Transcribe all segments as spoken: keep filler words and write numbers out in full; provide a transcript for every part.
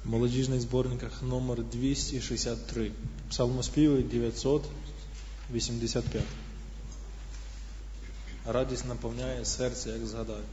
в молодіжних зборниках номер двісті шістдесят три. Псалмоспіви дев'ятсот вісімдесят п'ять. Радість наповняє серце, як згадаю.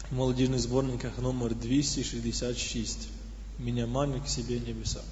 в молодіжних зборниках номер двісті шістдесят шість. «Меня манит к себе небеса».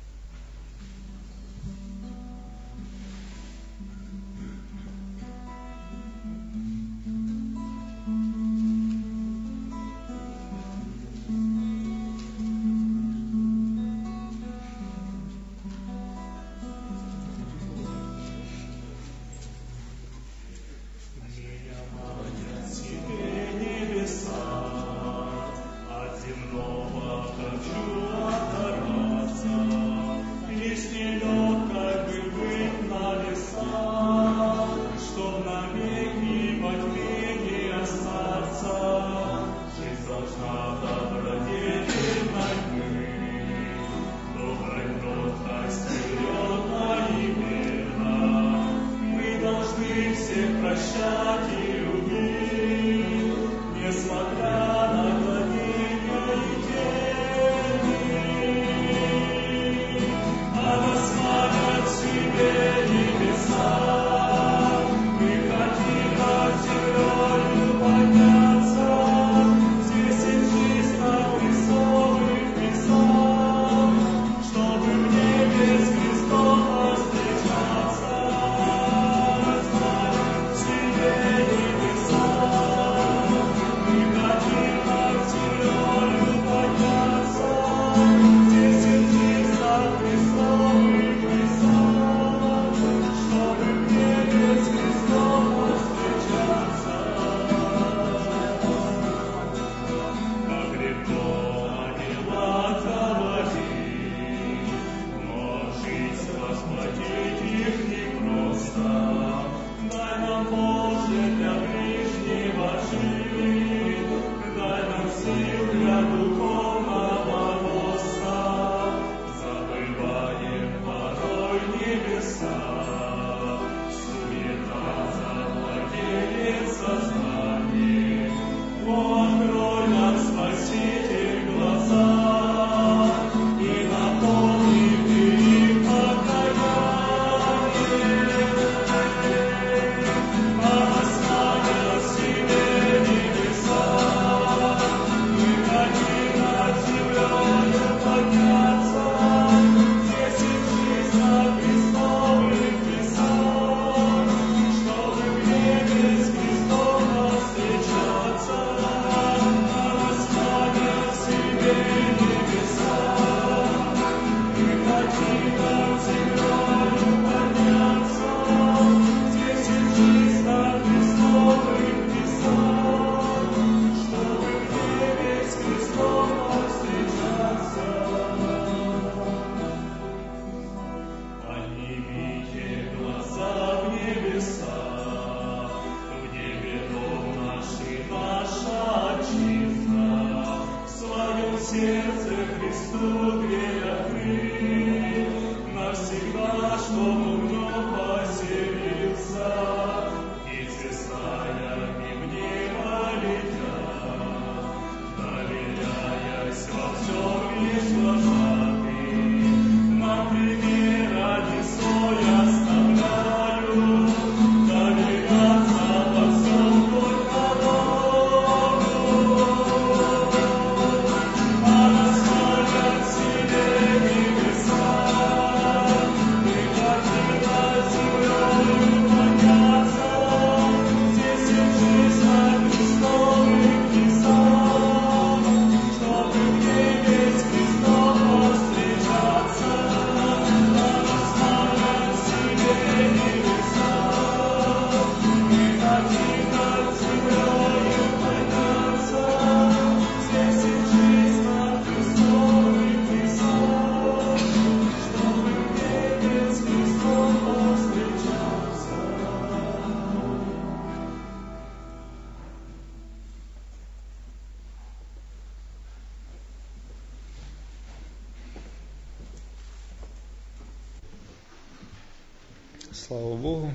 Слава Богу.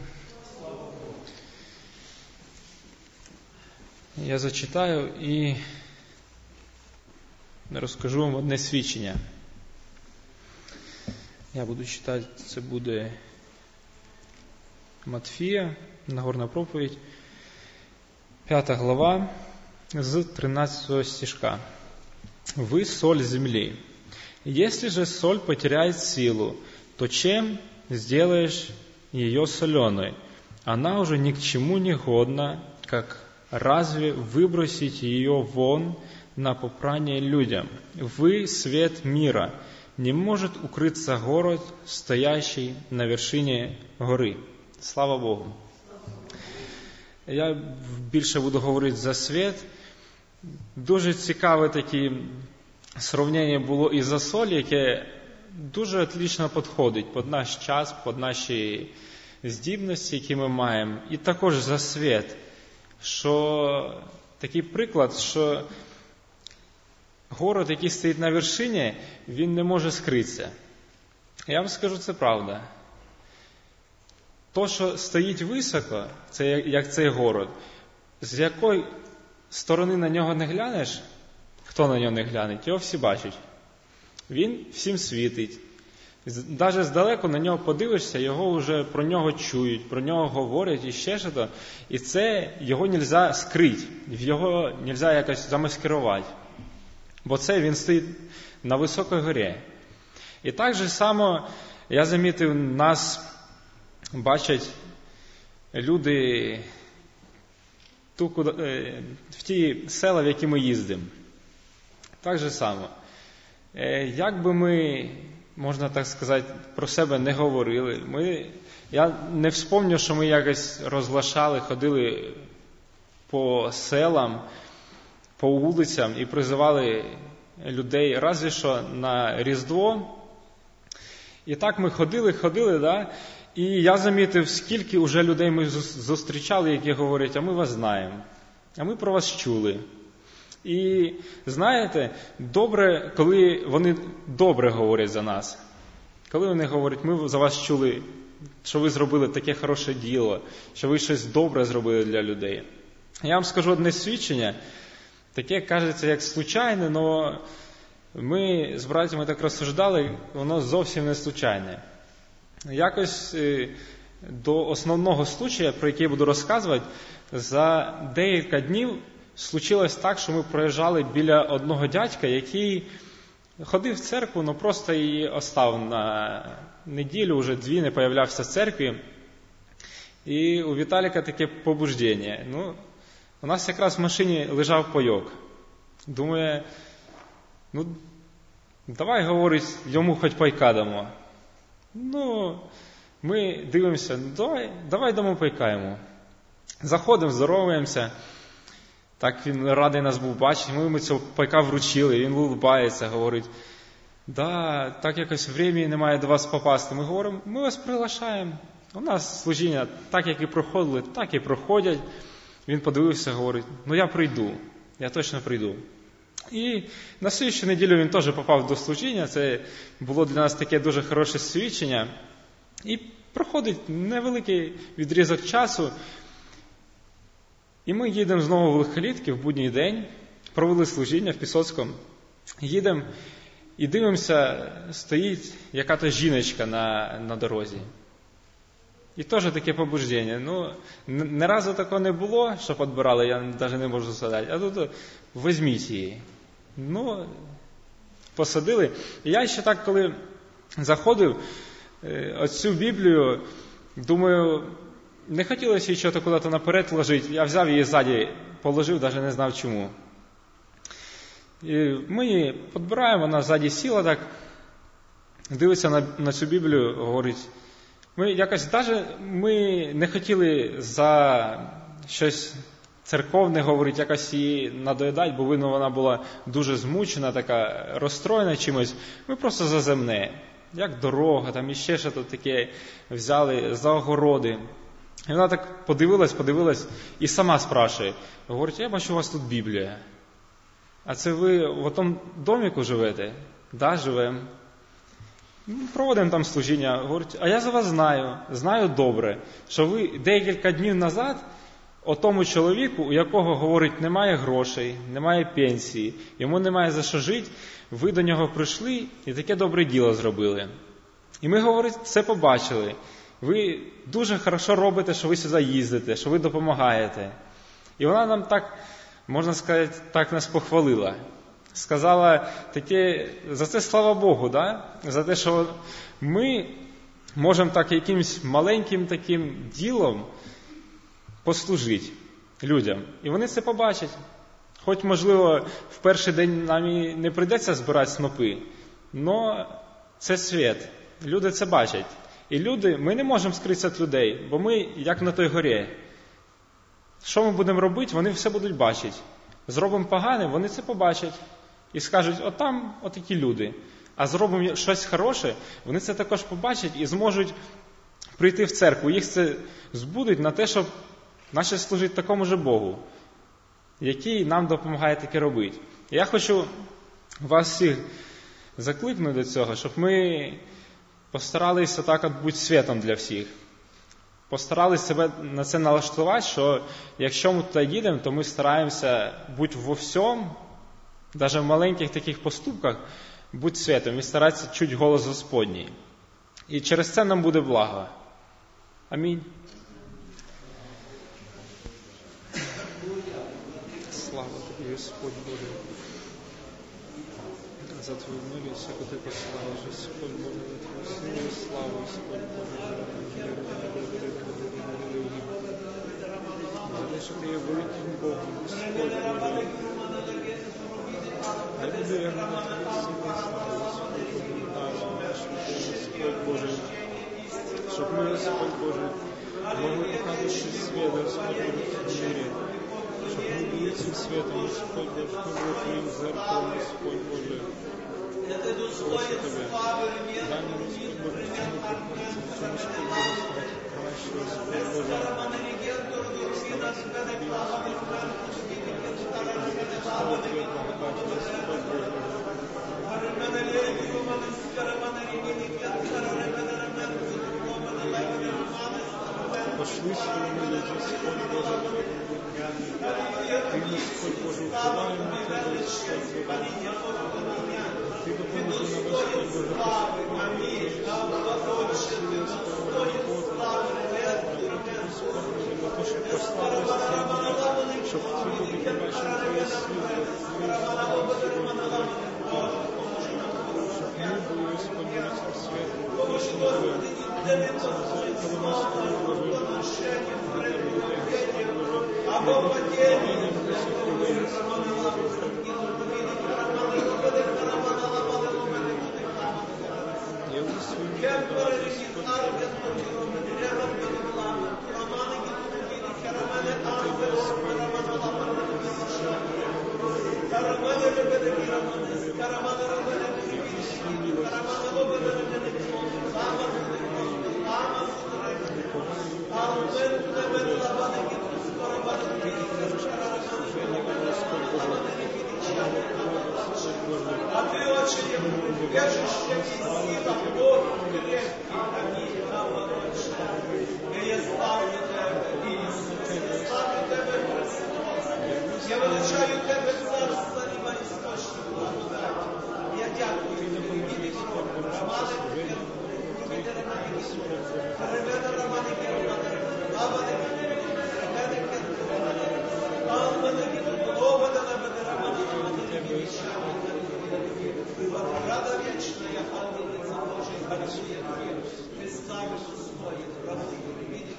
Я зачитаю і розкажу вам одне свідчення. Я буду читати, це буде Матфія, Нагорна проповідь, п'ята глава, з тринадцятого стишка. «Вы соль земли. Если же соль потеряет силу, то чем сделаешь ее соленой? Она уже ни к чему не годна, как разве выбросить ее вон на попрание людям? Вы свет мира. Не может укрыться город, стоящий на вершині гори». Слава Богу. Я більше буду говорити за світ. Дуже цікаве таке сравнення було і за соль, яке дуже отлично підходить під наш час, під наші здібності, які ми маємо. І також за світ, що такий приклад, що город, який стоїть на вершині, він не може скритися. Я вам скажу, це правда. То, що стоїть високо, це як цей город, з якої сторони на нього не глянеш, хто на нього не гляне, його всі бачать. Він всім світить. Навіть здалеку на нього подивишся, його вже про нього чують, про нього говорять і ще щось. І це його не можна скрити, його не можна якось замаскирувати. Бо це він стоїть на високій горі. І так же само, я замітив, нас бачать люди ту, куди, в ті села, в які ми їздимо. Так же само. Як би ми, можна так сказати, про себе не говорили, ми, я не вспомню, що ми якось розглашали, ходили по селам, по вулицям і призивали людей, разве що на Різдво. І так ми ходили, ходили, да? І я замітив, скільки вже людей ми зустрічали, які говорять, а ми вас знаємо, а ми про вас чули. І знаєте, добре, коли вони добре говорять за нас. Коли вони говорять, ми за вас чули, що ви зробили таке хороше діло, що ви щось добре зробили для людей. Я вам скажу одне свідчення, таке, кажеться, як случайне, але ми з братями так розсуждали, воно зовсім не случайне. Якось до основного случая, про який я буду розказувати, за декілька днів случилось так, що ми проїжджали біля одного дядька, який ходив в церкву, але просто її остав на неділю, вже дві не появлявся в церкві. І у Віталіка таке побуждення. Ну, у нас якраз в машині лежав пайок. Думає, ну, давай, говорить, йому хоч пайка дамо. Ну, ми дивимося, давай, давай дамо пайка йому. Заходимо, здороваємося. Так він радий нас був бачити. Ми йому цього пайка вручили, він улыбається, говорить, да, так якось времени немає до вас попасти. Ми говоримо, ми вас приглашаємо. У нас служіння так, як і проходили, так і проходять. Він подивився, говорить, ну я прийду, я точно прийду. І на слідчу неділю він теж попав до служіння, це було для нас таке дуже хороше свідчення. І проходить невеликий відрізок часу, і ми їдемо знову в Лихолітки в будній день, провели служіння в Пісоцькому, їдемо і дивимося, стоїть яка-то жіночка на, на дорозі. І теж таке побуждення. Ну, не разу такого не було, що підбирали, я навіть не можу сказати. А тут візьміть її. Ну, посадили. І я ще так, коли заходив, оцю Біблію, думаю, не хотілося її щось куди-то наперед ложити. Я взяв її ззаді, положив, навіть не знав чому. І ми її підбираємо, вона ззаді сіла так, дивиться на, на цю Біблію, говорить, ми якось навіть ми не хотіли за щось церковне говорити, якось її надоїдати, бо видно, вона була дуже змучена, така розстроєна чимось. Ми просто за земне, як дорога, там іще що тут таке взяли за огороди. І вона так подивилась, подивилась і сама спрашує, говорить, я бачу, у вас тут Біблія. А це ви в тому доміку живете? Да, живемо. Проводимо там служіння. Говорить, а я за вас знаю, знаю добре, що ви декілька днів назад о тому чоловіку, у якого, говорить, немає грошей, немає пенсії, йому немає за що жити, ви до нього прийшли і таке добре діло зробили. І ми, говорить, все побачили. Ви дуже хорошо робите, що ви сюди їздите, що ви допомагаєте. І вона нам так можна сказати, так нас похвалила. Сказала таке, за це слава Богу, да? За те, що ми можемо так якимось маленьким таким ділом послужити людям. І вони це побачать. Хоч, можливо, в перший день нам і не прийдеться збирати снопи, але це світ. Люди це бачать. І люди, ми не можемо скритися від людей, бо ми як на той горі. Що ми будемо робити, вони все будуть бачити. Зробимо погане, вони це побачать. І скажуть, от там отакі люди. А зробимо щось хороше, вони це також побачать і зможуть прийти в церкву. Їх це збудить на те, щоб наче служити такому же Богу, який нам допомагає таке робити. Я хочу вас всіх закликнути до цього, щоб ми постаралися так от бути світом для всіх. Постаралися себе на це налаштувати, що якщо ми туди їдемо, то ми стараємося бути во всьому, навіть в маленьких таких поступках, бути світом і старатися чути голос Господній. І через це нам буде благо. Амінь. Слава тобі, Господь Боже, за Твою милість, яку Ти посилаєш, Господь Боже, за Твою силу і славу, Господь Боже, за те, що Ти є великим Богом, Господь Боже. Хай буде вірно на Твою силу і славу, Господь Боже, щоб ми, Господь Боже, могли показати світ, Господь Боже, в мирі. Щоб ми були цим світом, Господь Боже, щоб ми були Твоїм зеркалом, Господь Боже. Прошу Тебе, дай нам, Господь Боже, в цьому приходиться, в цьому, Господь Боже, стати краще, Господь Боже. Старайся Тобі, Господь Боже, Христос, Твоя благодать, Господь Боже. Пошли свою милость, Господь Боже, Ти, Господь Боже, упиваємо на Тебе, Господь Боже. Ти допоможи нам, Господь Боже, пошли, Господь Боже, роботу, Господь Боже, для того, щоб прославилися Твої, щоб ці люди побачили Твоє світло, Твоє славу, Господь Боже. Щоб ми були, Господь Боже, цим світлом, Божим Боже, цим зеркалом, Господь Боже. Або потерянным, я величаю Тебе, Царство Неба, істочник благодаті. Я дякую Тобі, віді Богу, Романи, Рубіде Романи, Ребята Романи, Романи, Рада вечная, ангелица Божия, хорошие Твои, Христа Господи, Романи, Рубіде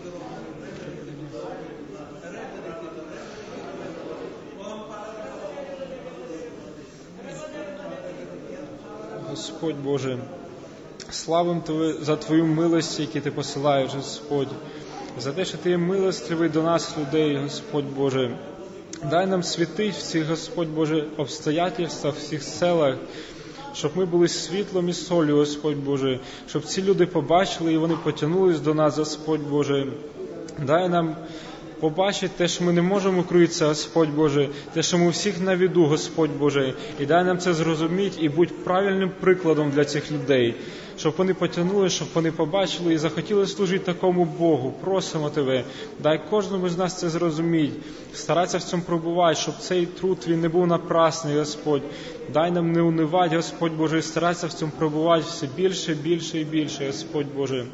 Господь Боже, славим Тебе за Твою милость, яку Ти посилаєш, Господь, за те, що Ти є милостивий до нас, людей, Господь Боже. Дай нам світить в цих, Господь Боже, обстоятельствах, в всіх селах, щоб ми були світлом і солью, Господь Боже, щоб ці люди побачили і вони потягнулись до нас, Господь Боже. Дай нам побачити те, що ми не можемо укритися, Господь Боже, те, що ми у всіх на виду, Господь Боже, і дай нам це зрозуміти і бути правильним прикладом для цих людей, щоб вони потягнули, щоб вони побачили і захотіли служити такому Богу. Просимо Тебе, дай кожному з нас це зрозуміти, старатися в цьому пробувати, щоб цей труд він не був напрасний, Господь. Дай нам не унивати, Господь Боже, і старатися в цьому пробувати все більше, більше і більше, Господь Боже.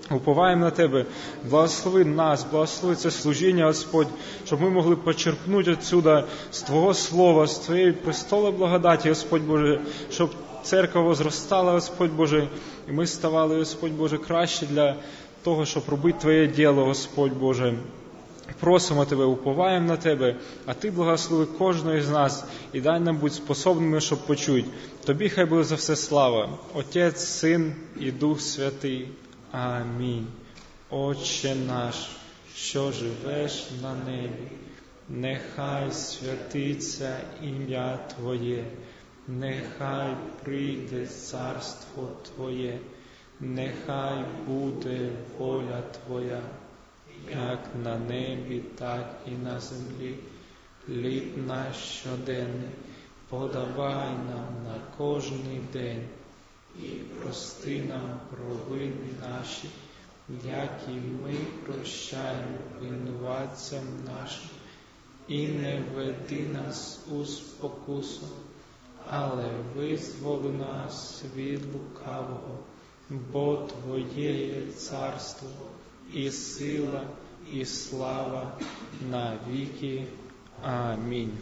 Уповаємо на Тебе, благослови нас, благослови це служіння, Господь, щоб ми могли почерпнути отсюда з Твого Слова, з Твоєї престоли благодаті, Господь Боже, щоб церква возростала, Господь Боже, і ми ставали, Господь Боже, краще для того, щоб робити Твоє діло, Господь Боже. Просимо Тебе, уповаємо на Тебе, а Ти благослови кожного з нас і дай нам бути способними, щоб почути. Тобі хай буде за все слава, Отець, Син і Дух Святий. Амінь. Отче наш, що живеш на небі, нехай святиться ім'я Твоє, нехай прийде царство Твоє, нехай буде воля Твоя, як на небі, так і на землі. Хліб наш щоденний подавай нам на кожний день, і прости нам провини наші, як і ми прощаємо винуватцям нашим. І не веди нас у спокусу, але визволи нас від лукавого, бо Твоє є царство, і сила, і слава на віки. Амінь.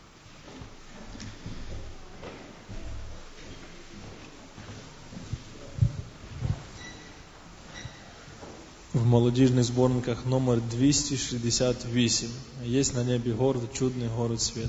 В молодіжних зборниках номер двісті шістдесят вісім. Є на небі город, чудний город світу.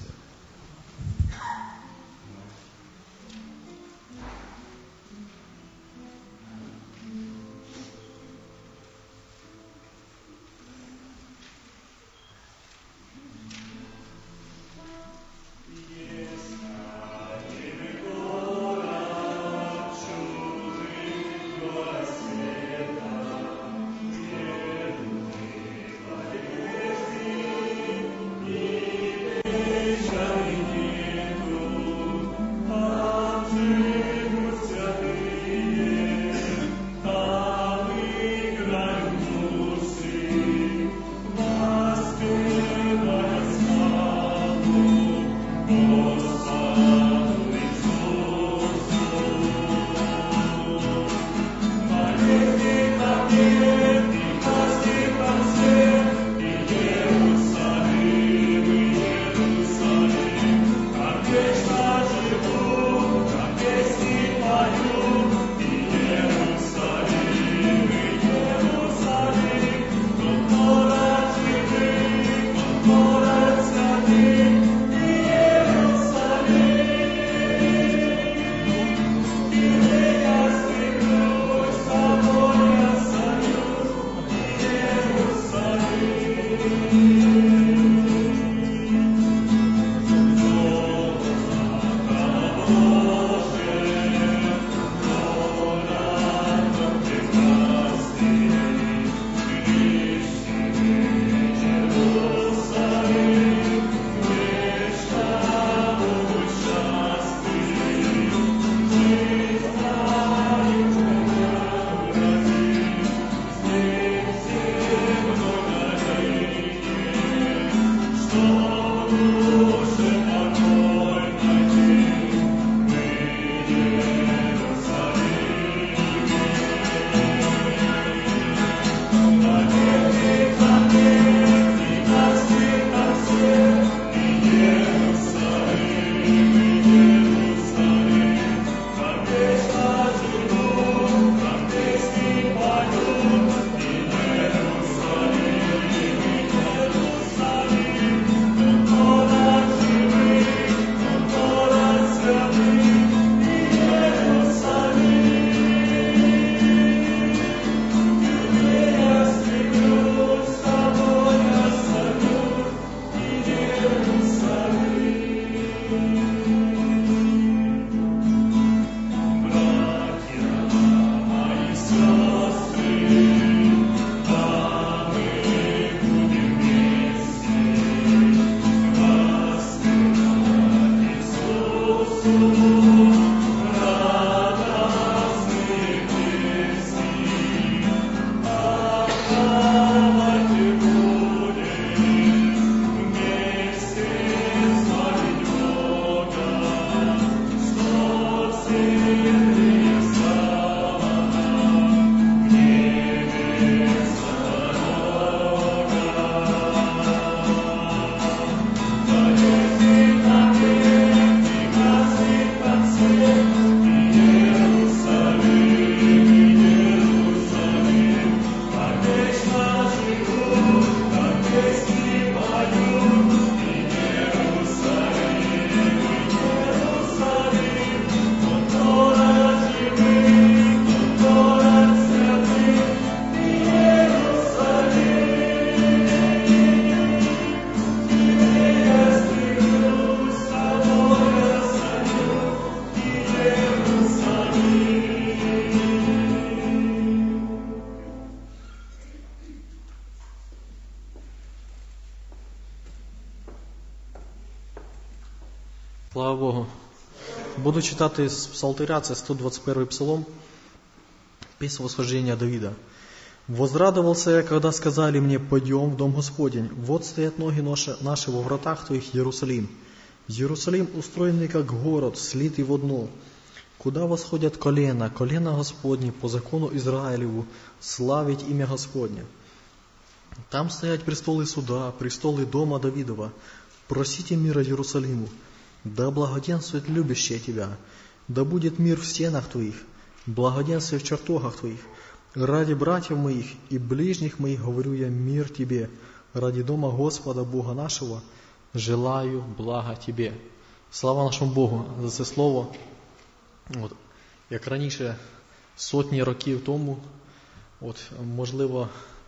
Слава Богу. Буду читати з Псалтиря, це сто двадцать первый псалом, песня восхождения Давида. «Возрадовался я, когда сказали мне, пойдем в дом Господень. Вот стоят ноги наши во вратах Твоих, Иерусалим. Иерусалим, устроенный как город, слитый в одно. Куда восходят колена, колена Господни, по закону Израилеву, славить имя Господне. Там стоять престолы суда, престолы дома Давидова. Просите мира Иерусалиму. Да благоденствует любящие Тебя. Да будет мир в стенах Твоих, благоденствие в чертогах Твоих. Ради братьев моих и ближних моих говорю я мир Тебе. Ради дома Господа Бога нашего желаю блага Тебе». Слава нашому Богу за це слово. От, як раніше, сотні років тому, от, можливо,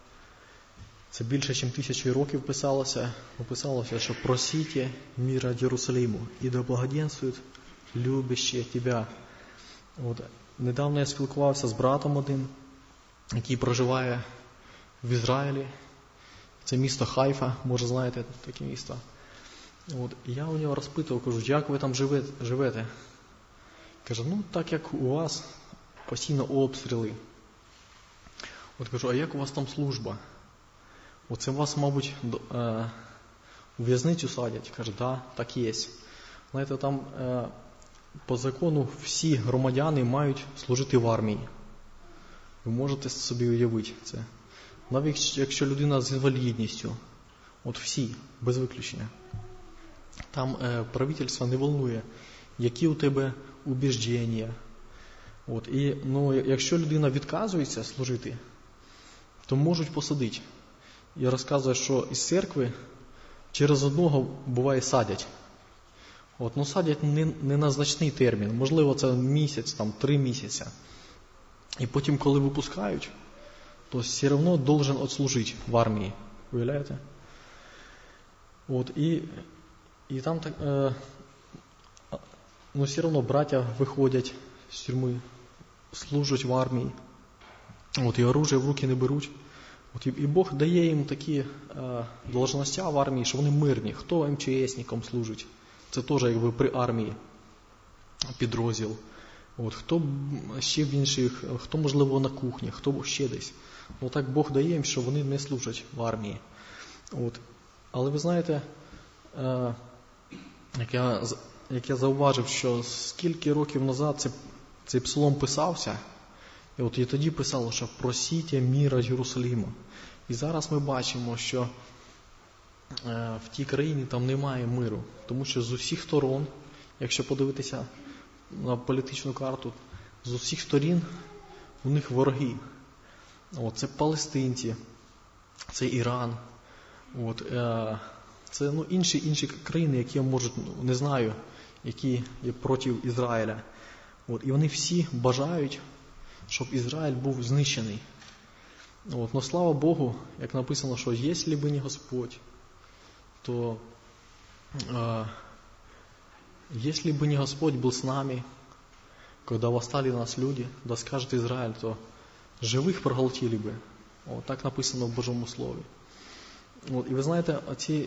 це більше, ніж тисячі років писалося, описалося, що «Просите мира Єрусалиму, і да благоденствують любящі Тебя». От, недавно я спілкувався з братом одним, який проживає в Ізраїлі. Це місто Хайфа, може знаєте таке місто. От, і я у нього розпитував, кажу, як ви там живете? Каже, ну так як у вас постійно обстріли. От кажу, а як у вас там служба? Оце вас, мабуть, у в'язницю садять. Каже, да, так є. Знаєте, там по закону всі громадяни мають служити в армії. Ви можете собі уявити це. Навіть якщо людина з інвалідністю, от всі, без виключення. Там е, правительство не волнує, які у тебе убіждення. От, і, ну, якщо людина відказується служити, то можуть посадити. І розказує, що із церкви через одного буває садять. От, ну садять не, не на значний термін, можливо це місяць, там, три місяці. І потім, коли випускають, то все одно должен отслужити в армії. Уявляєте? От, і, і там так, е, ну, все одно браття виходять з тюрми, служать в армії. От, і оружие в руки не беруть. От, і, і Бог дає їм такі е, должності в армії, що вони мирні. Хто ем че есником служить? Це теж якби при армії підрозділ. От, хто ще в інших, хто, можливо, на кухні, хто ще десь. Ну, так Бог дає їм, що вони не служать в армії. От. Але ви знаєте, е, як, я, як я зауважив, що скільки років назад цей, цей псалом писався, і от і тоді писало, що «Просіть міра Єрусалима». І зараз ми бачимо, що е, в тій країні там немає миру, тому що з усіх сторон, якщо подивитися на політичну карту, з усіх сторін у них вороги. От, це палестинці, це Іран, от, е, це ну, інші, інші країни, які можуть, ну, не знаю, які є проти Ізраїля. От, і вони всі бажають, щоб Ізраїль був знищений. От, но слава Богу, як написано, що «Если бы не Господь, то е, если бы не Господь был с нами, когда восстали на нас люди, да скажет Израиль, то живих проголтили би». От, так написано в Божому Слові. От, і ви знаєте, оці,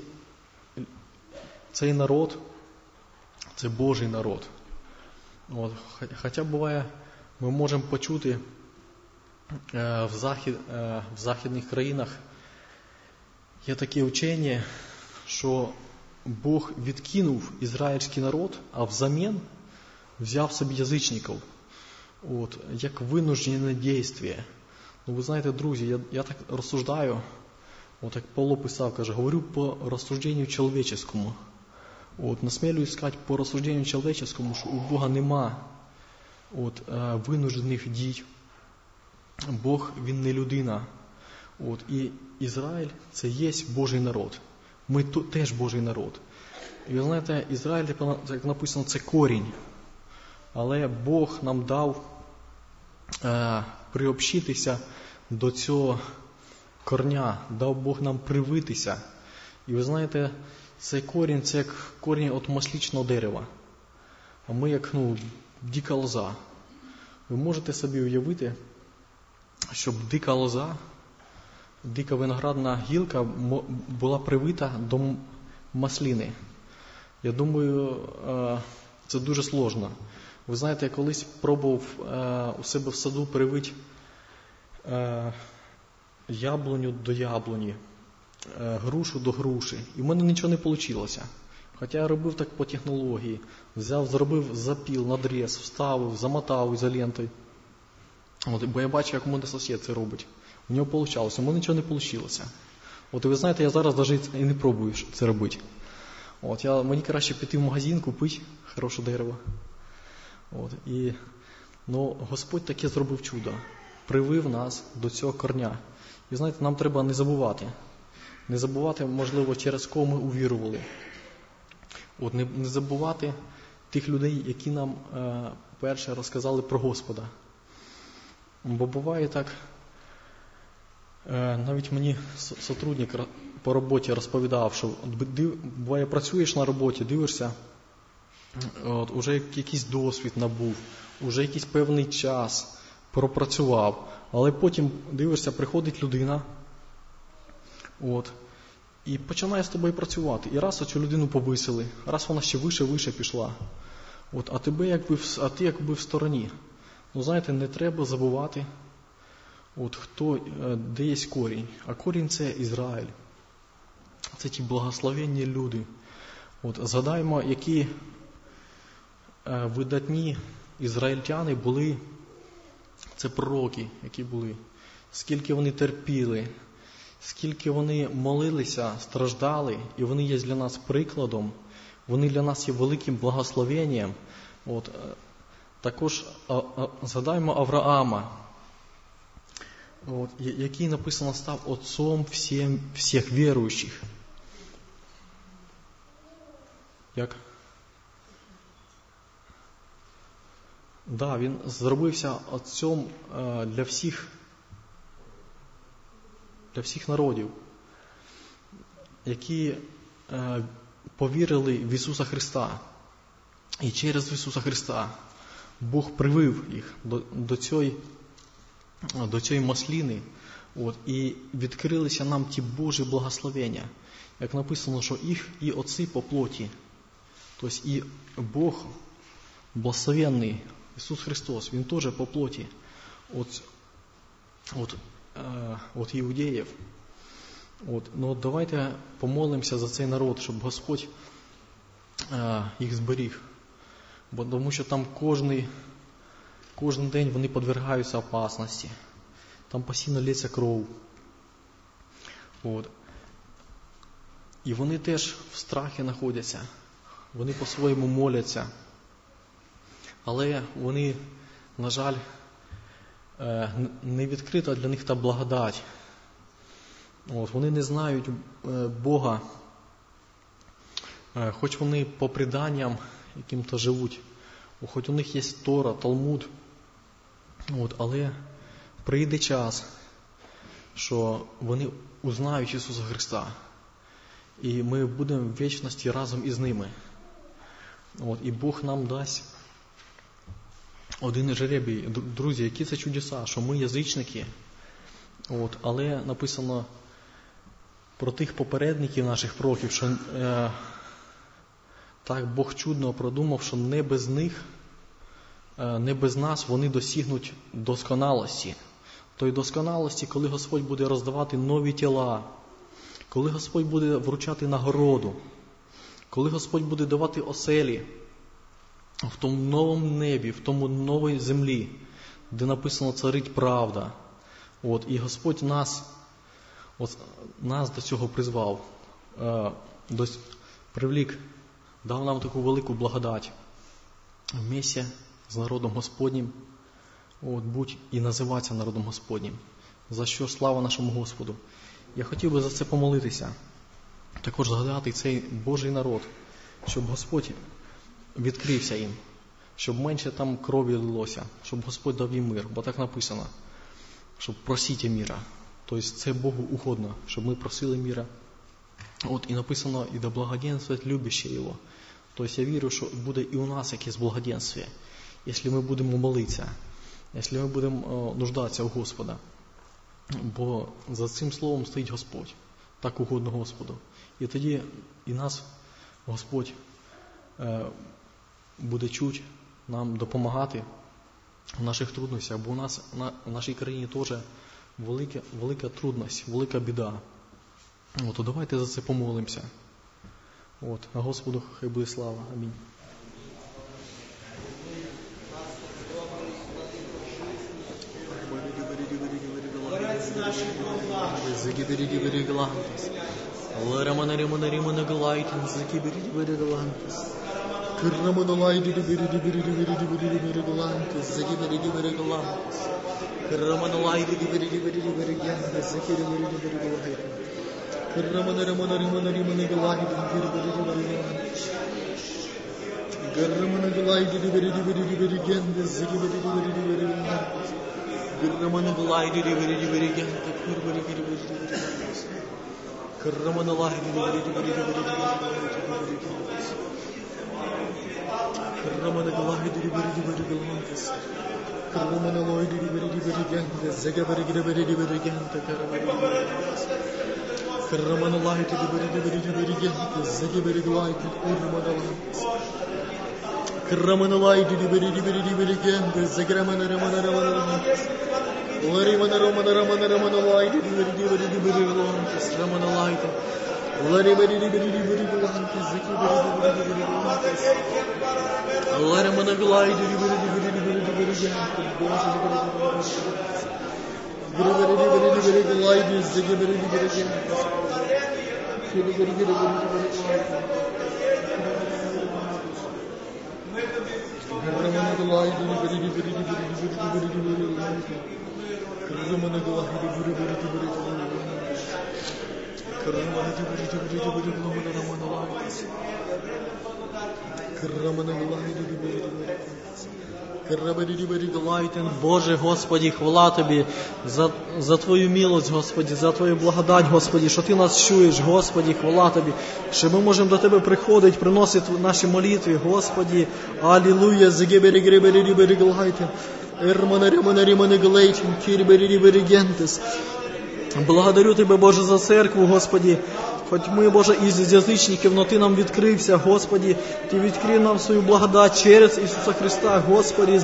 цей народ, це Божий народ. От, хоча буває, ми можемо почути е, в, захід, е, в західних країнах є таке вчення, що Бог відкинув ізраїльський народ, а взамін взяв собі язичників. От, як винуждене дійство. Ну, ви знаєте, друзі, я, я так розсуждаю, от як Павло писав, каже, говорю по розсужденню чоловіческому. От, насмілююсь сказати по розсужденню чоловіческому, що у Бога нема от, винуждених дій. Бог, він не людина. От, і Ізраїль – це є Божий народ. Ми тут теж Божий народ. І ви знаєте, Ізраїль, як написано, це корінь. Але Бог нам дав е, приобщитися до цього корня, дав Бог нам привитися. І ви знаєте, цей корінь, це як корінь від масличного дерева. А ми як, ну, дика лоза. Ви можете собі уявити, щоб дика лоза, дика виноградна гілка була привита до маслини. Я думаю, це дуже сложно. Ви знаєте, я колись пробував у себе в саду привити яблуню до яблуні, грушу до груші. І в мене нічого не вийшло. Хоча я робив так по технології. Взяв, зробив запіл, надріз, вставив, замотав ізолентою. От, бо я бачу, як у мене сусід це робить. У нього вийшло, у мене нічого не вийшло. От і ви знаєте, я зараз навіть і не пробую це робити. От, я, мені краще піти в магазин, купити хороше дерево. От, і, ну, Господь таке зробив чудо. Привив нас до цього корня. І знаєте, нам треба не забувати. Не забувати, можливо, через кого ми увірували. От, не, не забувати тих людей, які нам е, перше розказали про Господа. Бо буває так, е, навіть мені сотрудник по роботі розповідав, що див, буває, працюєш на роботі, дивишся, от, уже якийсь досвід набув, уже якийсь певний час пропрацював, але потім дивишся, приходить людина, от, і починає з тобою працювати. І раз оцю людину повисили, раз вона ще вище-вище пішла. От, а, тебе якби, а ти якби в стороні. Ну, знаєте, не треба забувати, от, хто, де є корінь. А корінь – це Ізраїль. Це ті благословенні люди. От, згадаймо, які е, видатні ізраїльтяни були, це пророки, які були. Скільки вони терпіли, скільки вони молилися, страждали, і вони є для нас прикладом, вони для нас є великим благословенням. От, також а, а, згадаймо Авраама, от, який написано став отцом всім, всіх віруючих. Як? Да, він зробився отцом а, для всіх для всіх народів, які е, повірили в Ісуса Христа. І через Ісуса Христа Бог привив їх до, до цієї до цієї масліни, от, і відкрилися нам ті Божі благословення. Як написано, що їх і отці по плоті. Тобто і Бог благословенний, Ісус Христос, Він теж по плоті. От, от, от іудеїв. От, ну, давайте помолимося за цей народ, щоб Господь а, їх зберіг. Бо, тому що там кожний, кожен день вони підвергаються опасності. Там постійно лється кров. От. І вони теж в страхі знаходяться. Вони по-своєму моляться. Але вони, на жаль, не відкрита для них та благодать. От, вони не знають Бога, хоч вони по преданням яким-то живуть, хоч у них є Тора, Талмуд, от, але прийде час, що вони узнають Ісуса Христа, і ми будемо в вічності разом із ними. От, і Бог нам дасть один жеребій. Друзі, які це чудеса, що ми язичники, от, але написано про тих попередників наших пророків, що е, так Бог чудно продумав, що не без них, е, не без нас вони досягнуть досконалості. Тої досконалості, коли Господь буде роздавати нові тіла, коли Господь буде вручати нагороду, коли Господь буде давати оселі в тому новому небі, в тому новій землі, де написано царить правда. От, і Господь нас, от, нас до цього призвав, е, до, привлік, дав нам таку велику благодать в місті з народом Господнім, от, будь і називатися народом Господнім. За що слава нашому Господу. Я хотів би за це помолитися. Також згадати цей Божий народ, щоб Господь відкрився їм, щоб менше там крові лилося, щоб Господь дав їм мир, бо так написано, щоб просіть міра. Тобто це Богу угодно, щоб ми просили міра. От і написано, і да благоденствует любяще Його. Тобто я вірю, що буде і у нас якесь благоденствие, якщо ми будемо молитися, якщо ми будемо нуждатися у Господа. Бо за цим словом стоїть Господь, так угодно Господу. І тоді і нас Господь буде чуть нам допомагати в наших трудностях, бо у нас на, в нашій країні теж велика, велика трудність, велика біда. От, то давайте за це помолимося. От, а Господу хай буде слава. Амінь. Боже, Господи, хвала Тобі за, за Твою милость, Господи, за Твою благодать, Господи, що Ти нас чуєш, Господи, хвала Тобі, що ми можемо до Тебе приходити, приносити наші молитви, Господи, алілуя, благодарю Тебе, Боже, за церкву, Господи. Хоч ми, Боже, із язичників, но Ти нам відкрився, Господи, Ти відкрив нам свою благодать через Ісуса Христа, Господи,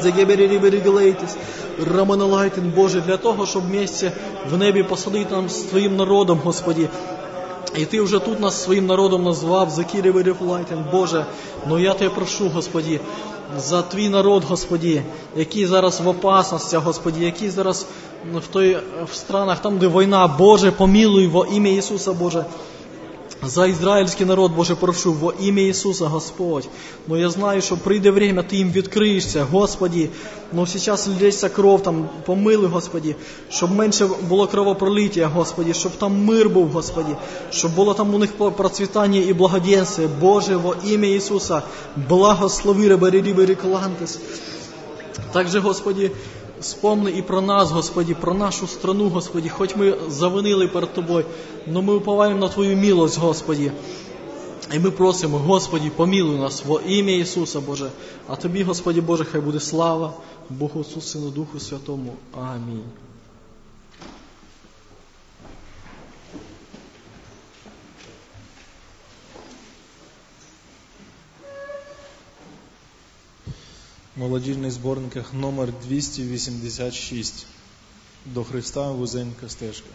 Боже, для того, щоб вместе в небі посадити нам з Твоїм народом, Господи. І Ти вже тут нас своїм народом назвав, Закіреверифлайтен, Боже, но я Тебе прошу, Господи, за Твій народ, Господи, який зараз в опасності, Господи, який зараз в, той, в странах, там, де війна, Боже, помилуй во ім'я Ісуса, Боже. За израильский народ, Боже, прошу, во имя Иисуса, Господь. Но я знаю, что прийде время, Ты им відкриєшся, Господи. Но сейчас лється кров, там, помилуй, Господи, щоб менше було кровопролиття, Господи, щоб там мир був, Господи, щоб було там у них процвітання і благоденствие. Боже, во имя Иисуса, благослови, ребери клантес. Также, Господи, вспомни і про нас, Господи, про нашу страну, Господи, хоч ми завинили перед Тобою, но ми уповаємо на Твою милость, Господи. І ми просимо, Господи, помилуй нас во ім'я Ісуса, Боже. А Тобі, Господи Боже, хай буде слава Богу Отцу, Сину, Духу Святому. Амінь. В молодіжних зборниках номер двісті вісімдесят шість. До Христа вузенька стежка.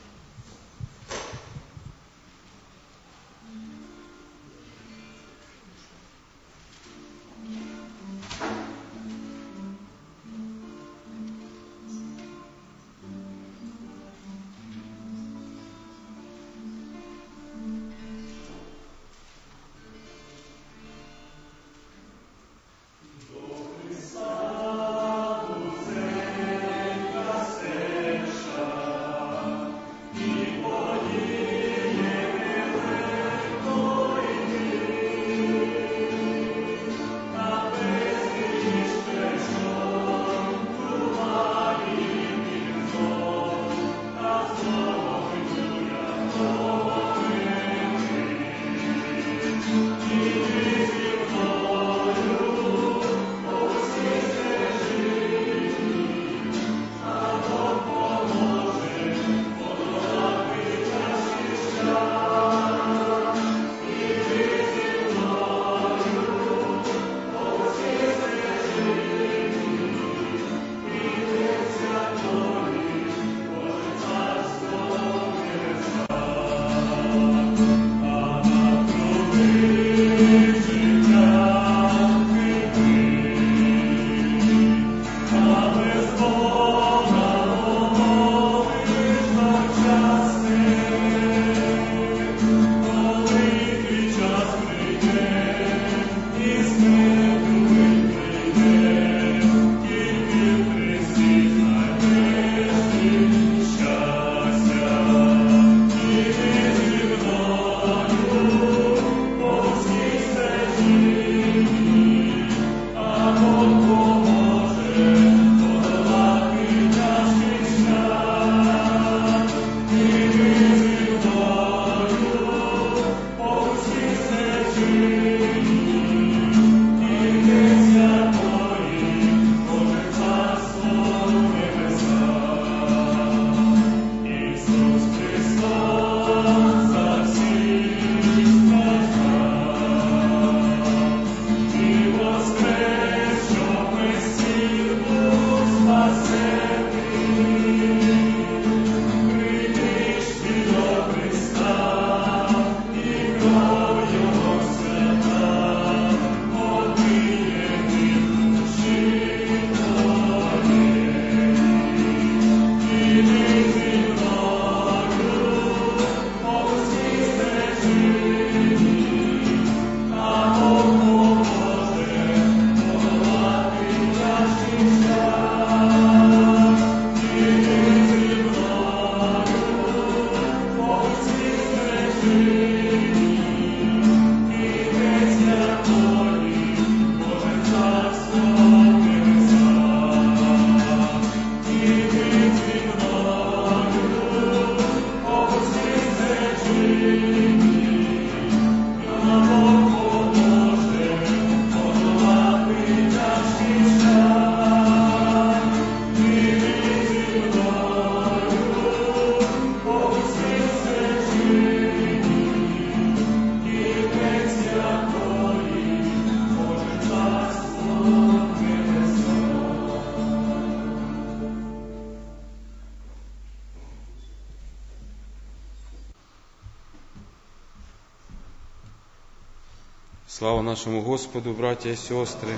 Слава нашому Господу, браття і сестри.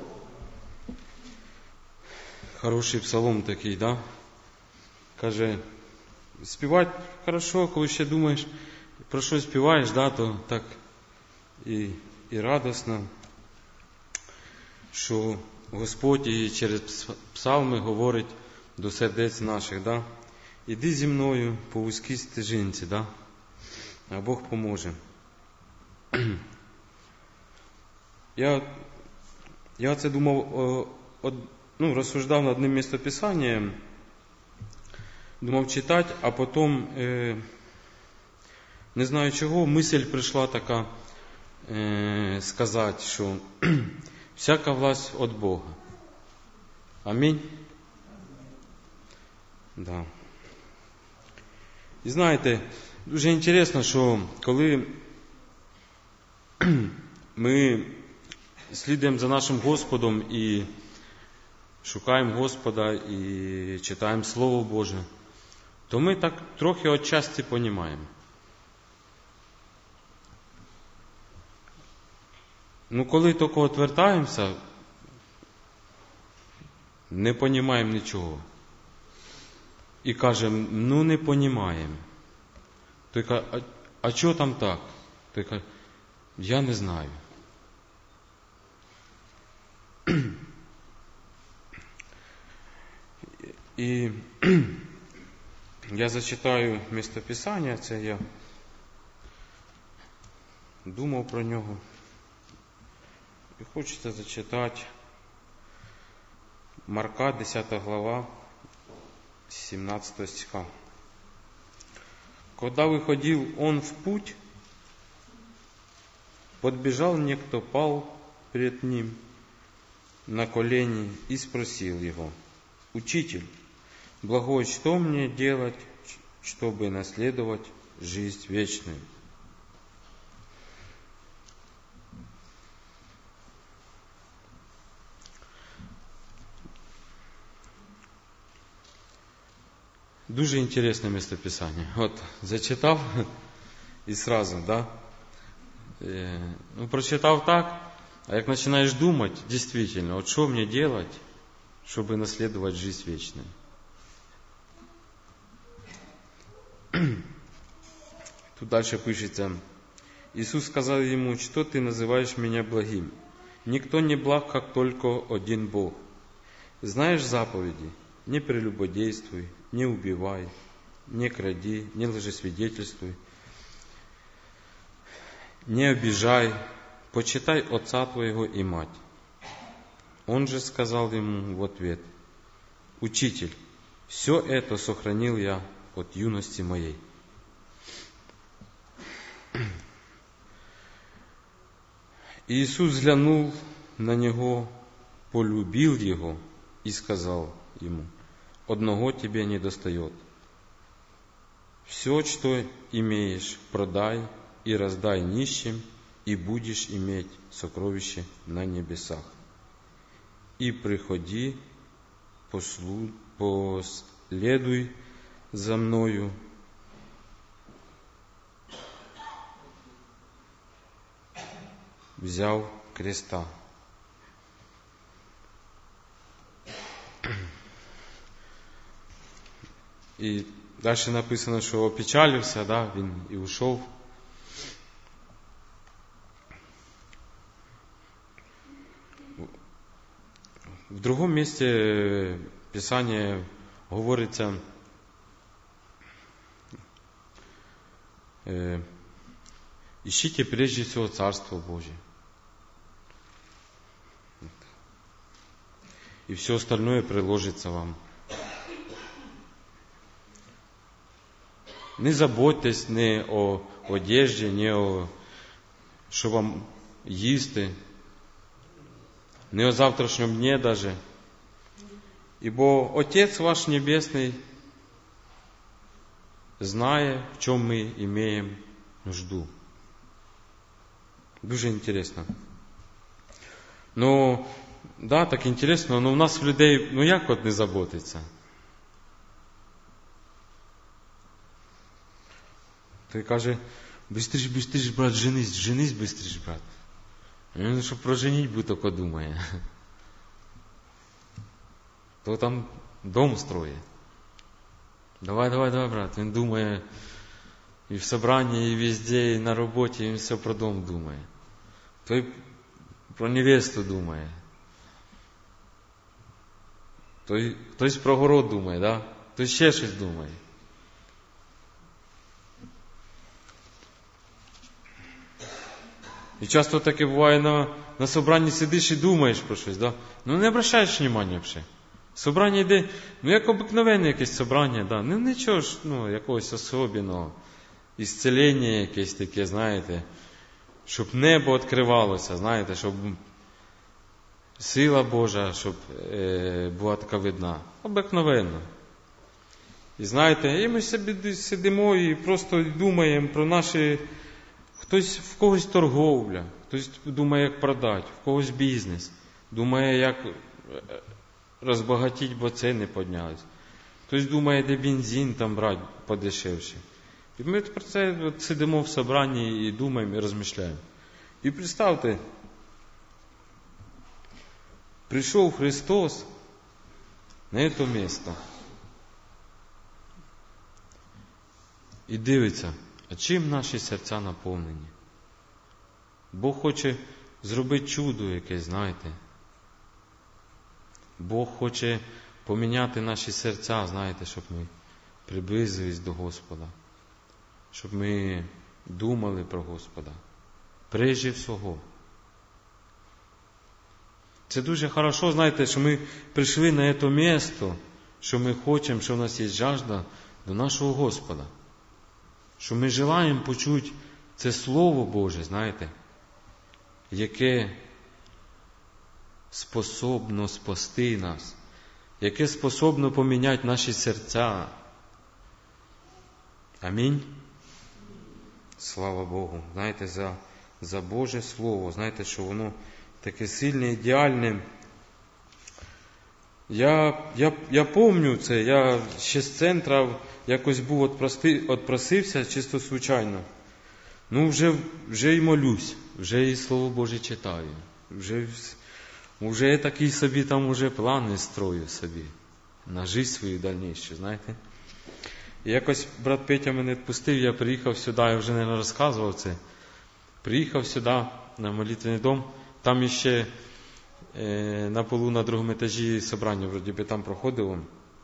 Хороший псалом такий, да? Каже, співати хорошо, коли ще думаєш, про що співаєш, да, то так і, і радосно, що Господь і через псалми говорить до сердець наших, да? Іди зі мною по вузькій стежинці, да? А Бог поможе. Я, я це думав, о, о, ну, розсуждав над одним містописанням, думав читати, а потім, е, не знаю чого, мисль прийшла така е, сказати, що всяка власть від Бога. Амінь. Да. І знаєте, дуже інтересно, що коли ми слідуємо за нашим Господом і шукаємо Господа і читаємо Слово Боже, то ми так трохи отчасті понімаємо. Ну, коли тільки відвертаємося, не понімаємо нічого. І кажемо, ну не понімаємо. Той каже, а, а чого там так? Той каже, я не знаю. І я зачитаю містописання, це я думав про нього. І хочеться зачитати Марка, десята глава, семнадцатого стиха. Когда выходил он в путь, подбежал некто, пал перед ним на колени и спросил его: «Учитель, благой, что мне делать, чтобы наследовать жизнь вечную?» Дуже інтересне містописання. От зачитав і сразу, да? Е, ну, прочитав так, а як починаєш думати, дійсно, от що мені робити, щоб наслідувати життя вічну? Тут далі пишеться: Ісус сказав йому: «Що ти називаєш мене благим? Ніхто не благ, як тільки один Бог. Знаєш заповіді: не прелюбодействуй, не убивай, не кради, не лжесвидетельствуй, не обижай, почитай отца твоего и мать. Он же сказал ему в ответ: Учитель, все это сохранил я от юности моей. Иисус взглянул на него, полюбил его и сказал ему: одного тебе не достает. Все, что имеешь, продай и раздай нищим, и будешь иметь сокровище на небесах. И приходи, послу, последуй за мною. Взяв креста. І далі написано, що опечалився, да, він і ушов. В другому місці Писання говориться, ищите прежде всего Царство Божие. И все остальное приложится вам. Не заботьтесь не о одежді, не о що вам їсти, не о завтрашньому дні даже. Ибо Отец ваш Небесный знає, в чому ми имеем нужду. Дуже інтересно. Ну, да, так інтересно, но у нас в людей, ну як от не заботиться? Той каже: бистріш, бистріш, брат, женись, женись бистріш, брат. Він, що про женитьбу тільки думає. То там дом строїть. Давай, давай, давай, брат. Він думає і в собранні, і везде, і на роботі, він все про дом думає. Той про невесту думає. Той, хтось про город думає, да? Хтось ще щось думає. І часто таке буває, на, на собранні сидиш і думаєш про щось, да? Ну не обращаєш внимання взагалі. Собрання йде, ну як обикновенне якесь собрання, да? Ну нічого ж, ну, якогось особливого. Ісцелення якесь таке, знаєте, щоб небо відкривалося, знаєте, щоб сила Божа, щоб е, була така видна. Обикновенно. І знаєте, і ми собі сидимо і просто думаємо про наші... Хтось в когось торговля, хтось думає, як продати, в когось бізнес, думає, як розбагатіть, бо ціни піднялись. Хтось думає, де бензин там брати подешевше. І ми про це от сидимо в собранні і думаємо, і розмишляємо. І представте, прийшов Христос на це місце і дивиться, а чим наші серця наповнені? Бог хоче зробити чудо якесь, знаєте. Бог хоче поміняти наші серця, знаєте, щоб ми приблизились до Господа. Щоб ми думали про Господа. Прежде всього. Це дуже хорошо, знаєте, що ми прийшли на це місце, що ми хочемо, що в нас є жажда до нашого Господа. Що ми желаємо почути це Слово Боже, знаєте, яке способно спасти нас, яке способно поміняти наші серця. Амінь. Слава Богу. Знаєте, за, за Боже Слово, знаєте, що воно таке сильне, ідеальне. Я, я, я пам'ятаю це, я ще з центра якось був отпросився, чисто случайно. Ну, вже, вже й молюсь, вже і Слово Боже читаю. Вже, вже я такий собі там уже плани строю собі. На життя свою дальнішу, знаєте. І якось брат Петя мене відпустив, я приїхав сюди, я вже не розказував це. Приїхав сюди, на молитвенний дом, там іще е, на полу на другому етажі собрання, вроді би там проходило.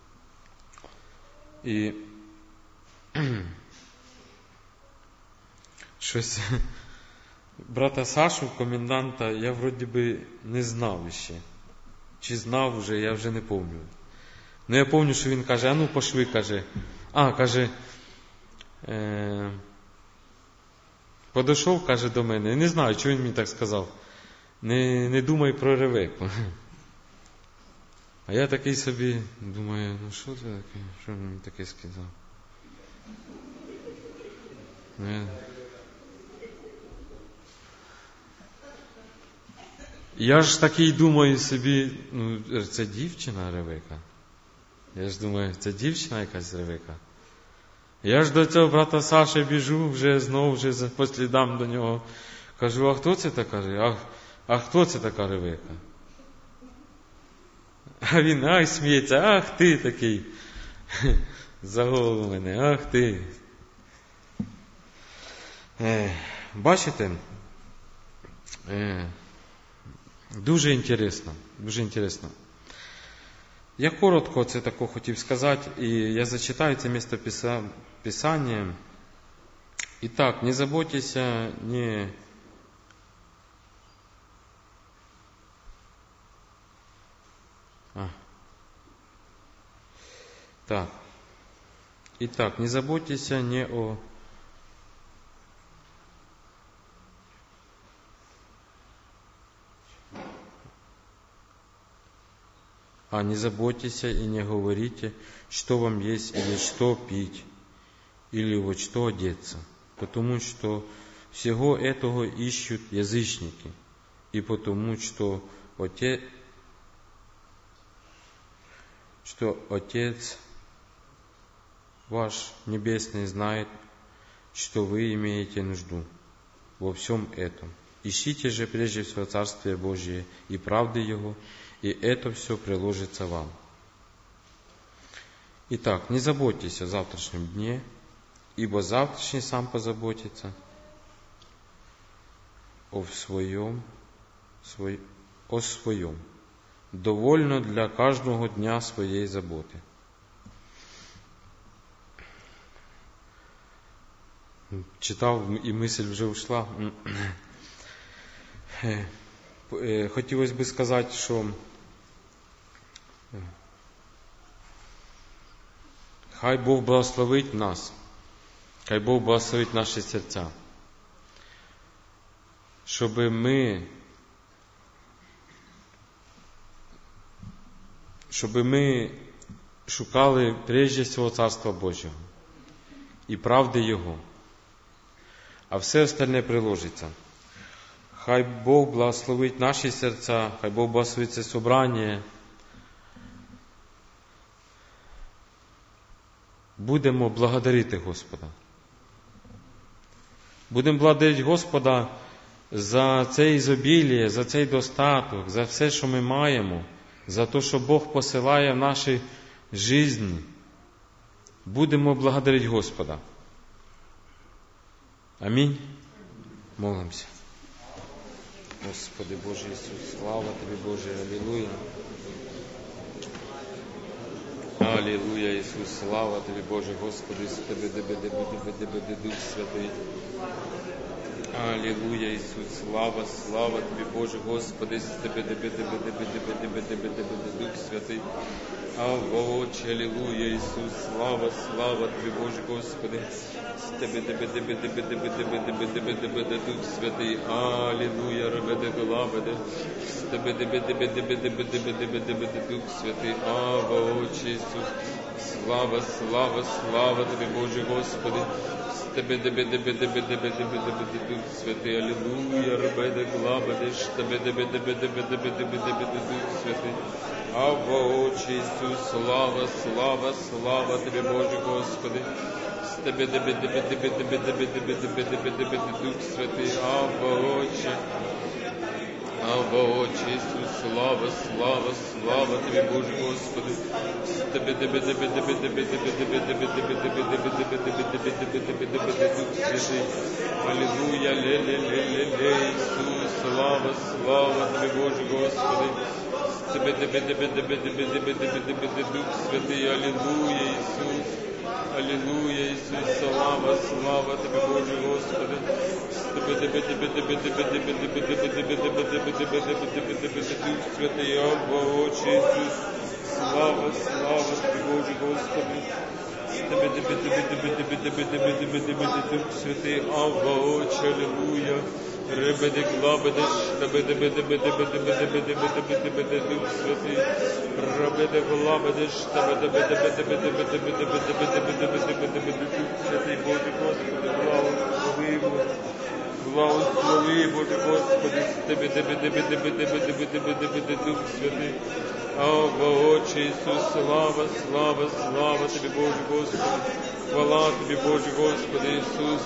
І щось брата Сашу, коменданта, я вроді би не знав ще. Чи знав вже, я вже не пам'ятаю. Ну я пам'ятаю, що він каже, а ну пошли, каже. А, каже, е- подійшов, каже, до мене. Не знаю, чого він мені так сказав. Не, не думай про Ревеку. А я такий собі думаю, ну що це таке? Що він мені таке сказав? Ну, я... я ж такий думаю собі, ну це дівчина Ревека. Я ж думаю, це дівчина якась Ревека. Я ж до цього брата Саші біжу, вже знову вже по слідам до нього. Кажу, а хто це така? А, а хто це така Ревека? А він, ай, сміється, ах ти такий. За голову мене, ах ти. Е, бачите? Е, дуже інтересно, дуже інтересно. Я коротко це тако хотів сказати, і я зачитаю це місце Писання. Итак, не заботьтесь не... А. Так. Итак, не заботьтесь не о... А не заботьтесь и не говорите, что вам есть или что пить, или вот что одеться, потому что всего этого ищут язычники, и потому что Отец, что Отец ваш Небесный знает, что вы имеете нужду во всем этом. Ищите же прежде всего Царствие Божие и правды Его, и это все приложится вам. Итак, не заботьтесь о завтрашнем дне, ибо завтрашний сам позаботится о своем, свой, о своем. Довольно для каждого дня своей заботы. Читав, і мисль вже ушла. Хотілося б сказати, що хай Бог благословить нас, хай Бог благословить наші серця, щоб ми, щоб ми шукали прежде всього Царства Божого і правди Його, а все остальне приложиться. Хай Бог благословить наші серця, хай Бог благословить це собрання. Будемо благодарити Господа. Будемо благодарити Господа за це ізобіліє, за цей достаток, за все, що ми маємо, за те, що Бог посилає в наші житті. Будемо благодарити Господа. Амінь. Молимося. Господи Боже Ісус, слава Тобі, Боже, алілуя. Алілуя, Ісус, слава Тобі, Боже, Господи, з Тебе, де буде, буде, буде, Дух Святий. Алілуя, Ісус, слава, слава Тобі, Боже, Господи, з Тебе, де буде, буде, буде, буде, буде, буде, буде, Дух Святий. Ава, Отче, алілуя, Ісус, слава, слава Тобі, Боже, Господи, з Тебе, де буде, буде, буде, буде, буде, буде, буде, буде, Дух Святий. Алілуя, ребеде, голабеде, з Тебе, де буде, буде, буде, буде, буде, буде, буде, Дух Святий. Ава, Отче, Ісус, слава, слава, слава Тобі, Боже, Господи, з Тебе, де буде, буде, буде, буде, буде, буде, Дух Святий. Алілуя, ребеде, голабеде, з Тебе, де буде, буде, буде, буде, буде, буде, Дух Святий. Ава, Отче, Ісус, слава, слава, слава Тобі, Боже, Господи, з Тебе, де буде, буде, буде, буде, буде, буде, буде, буде, буде, Дух Святий. Ава, Отче, Ава, Отче, Ісус, слава, слава, слава Тобі, Боже, Господи, з Тебе, де буде, буде, буде, буде, буде, буде, буде, буде, буде, буде, буде, буде, буде, буде, буде, Дух Святий. Алілуя, ле-ле-ле-ле-ле, Ісус, слава, слава Тобі, Боже, Господи, Тебе, тебе, тебе, тебе, тебе, тебе, тебе, тебе, Дух Святий, алілуя, Ісус, алілуя, Ісус, слава, слава Тебе, Боже, Господи, Святий Авва, Отче Ісус, слава, слава Тобі, Боже Господи. Дух Святий Авва, Отче, Алілуя. Ребеди глабедеш, табеде беде беде беде беде беде беде беде беде Дух Святий. Ребеди глабедеш, табеде беде беде беде беде беде беде беде беде беде беде беде Дух Святий, Боже Господи, благослови, благослови, Боже Господи, Тебе тебе тебе тебе тебе тебе тебе тебе Дух Святий. Авва, Отче Ісус, слава, слава, слава Тобі, Боже Господи. Хвала Тобі, Боже Господи Ісус.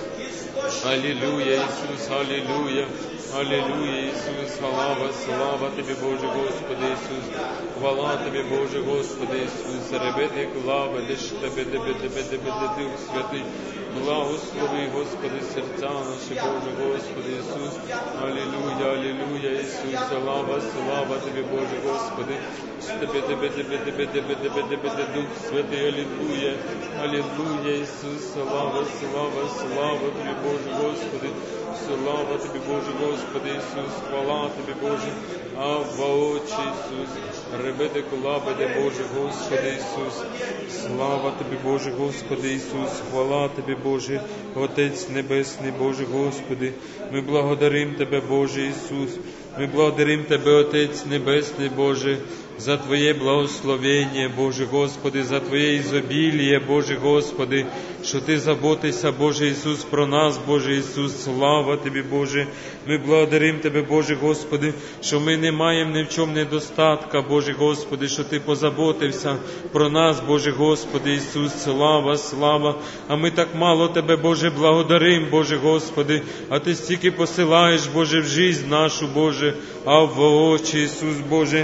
Алілуя, Ісус, алілуя, алілуя, Ісус, слава, слава Тобі, Боже Господи Ісус, хвала Тобі, Боже Господи Ісус, ребеди, глави, лиш Тебе, Тебе, Тебе, Тебе, Дух Святий, благослови, Господи, серця наші, Боже Господи Ісус, алілуя, алілуя, Ісус, слава, слава Тобі, Боже Господи, Тебе, Тебе, Тебе, Тебе, Тебе, Тебе, Тебе, Дух Святий, алілуя, алілуя, Ісус, слава, слава, слава Тобі, Боже Господи, слава Тобі, Боже Господи Ісус, хвала Тобі, Боже, Авва, Отче Ісус, ребеде колабеде, Боже Господи Ісус, слава Тобі, Боже Господи Ісус, хвала Тобі, Боже, Отець Небесний, Боже Господи, ми благодарим Тебе, Боже Ісус, ми благодарим Тебе, Отець Небесний, Боже, за Твоє благословення, Боже Господи, за Твоє ізобіліє, Боже Господи, що Ти заботишся, Боже Ісус, про нас, Боже Ісус, слава Тобі, Боже. Ми благодарим Тебе, Боже Господи, що ми не маємо ні в чому недостатка, Боже Господи, що Ти позаботився про нас, Боже Господи Ісус, слава, слава. А ми так мало Тебе, Боже, благодарим, Боже Господи, а Ти стільки посилаєш, Боже, в жизнь нашу, Боже, Авва, Отче Ісус, Боже.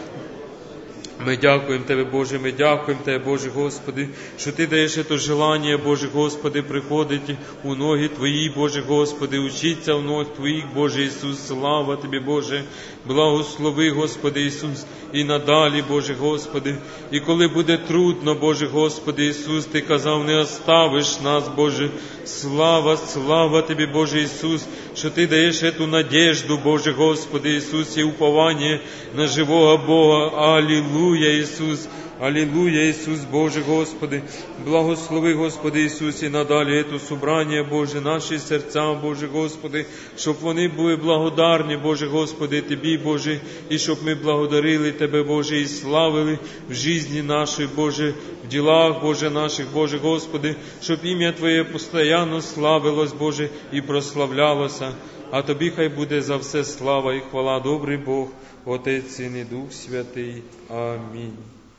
Ми дякуємо Тебе, Боже, ми дякуємо Тебе, Боже Господи, що Ти даєш це желання, Боже Господи, приходить у ноги Твої, Боже Господи, учиться в ног Твоїх, Боже Ісус, слава Тобі, Боже, благослови, Господи Ісус, і надалі, Боже Господи, і коли буде трудно, Боже Господи Ісус, Ти казав, не оставиш нас, Боже, слава, слава Тобі, Боже Ісус, що Ти даєш эту надежду, Боже Господи Ісус, і уповання на живого Бога, алілуя, Ісус, алілуя, Ісус, Боже Господи, благослови, Господи Ісус, і надалі ету собрання, Боже, наші серця, Боже Господи, щоб вони були благодарні, Боже Господи, Тобі, Боже, і щоб ми благодарили Тебе, Боже, і славили в житті нашій, Боже, в ділах, Боже, наших, Боже Господи, щоб ім'я Твоє постійно славилось, Боже, і прославлялося. А Тобі хай буде за все слава і хвала, добрий Бог, Отець, Син і Дух Святий. Амінь.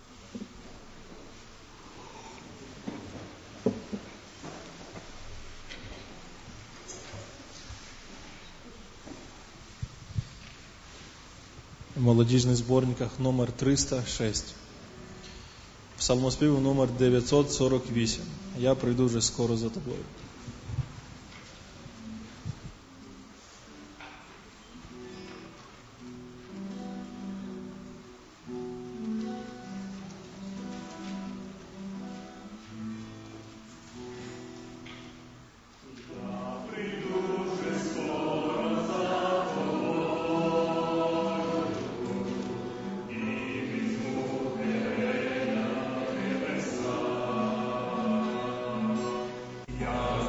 В молодіжних зборниках номер триста шість. Псалмоспів номер дев'ятсот сорок вісім. Я прийду вже скоро за тобою. Я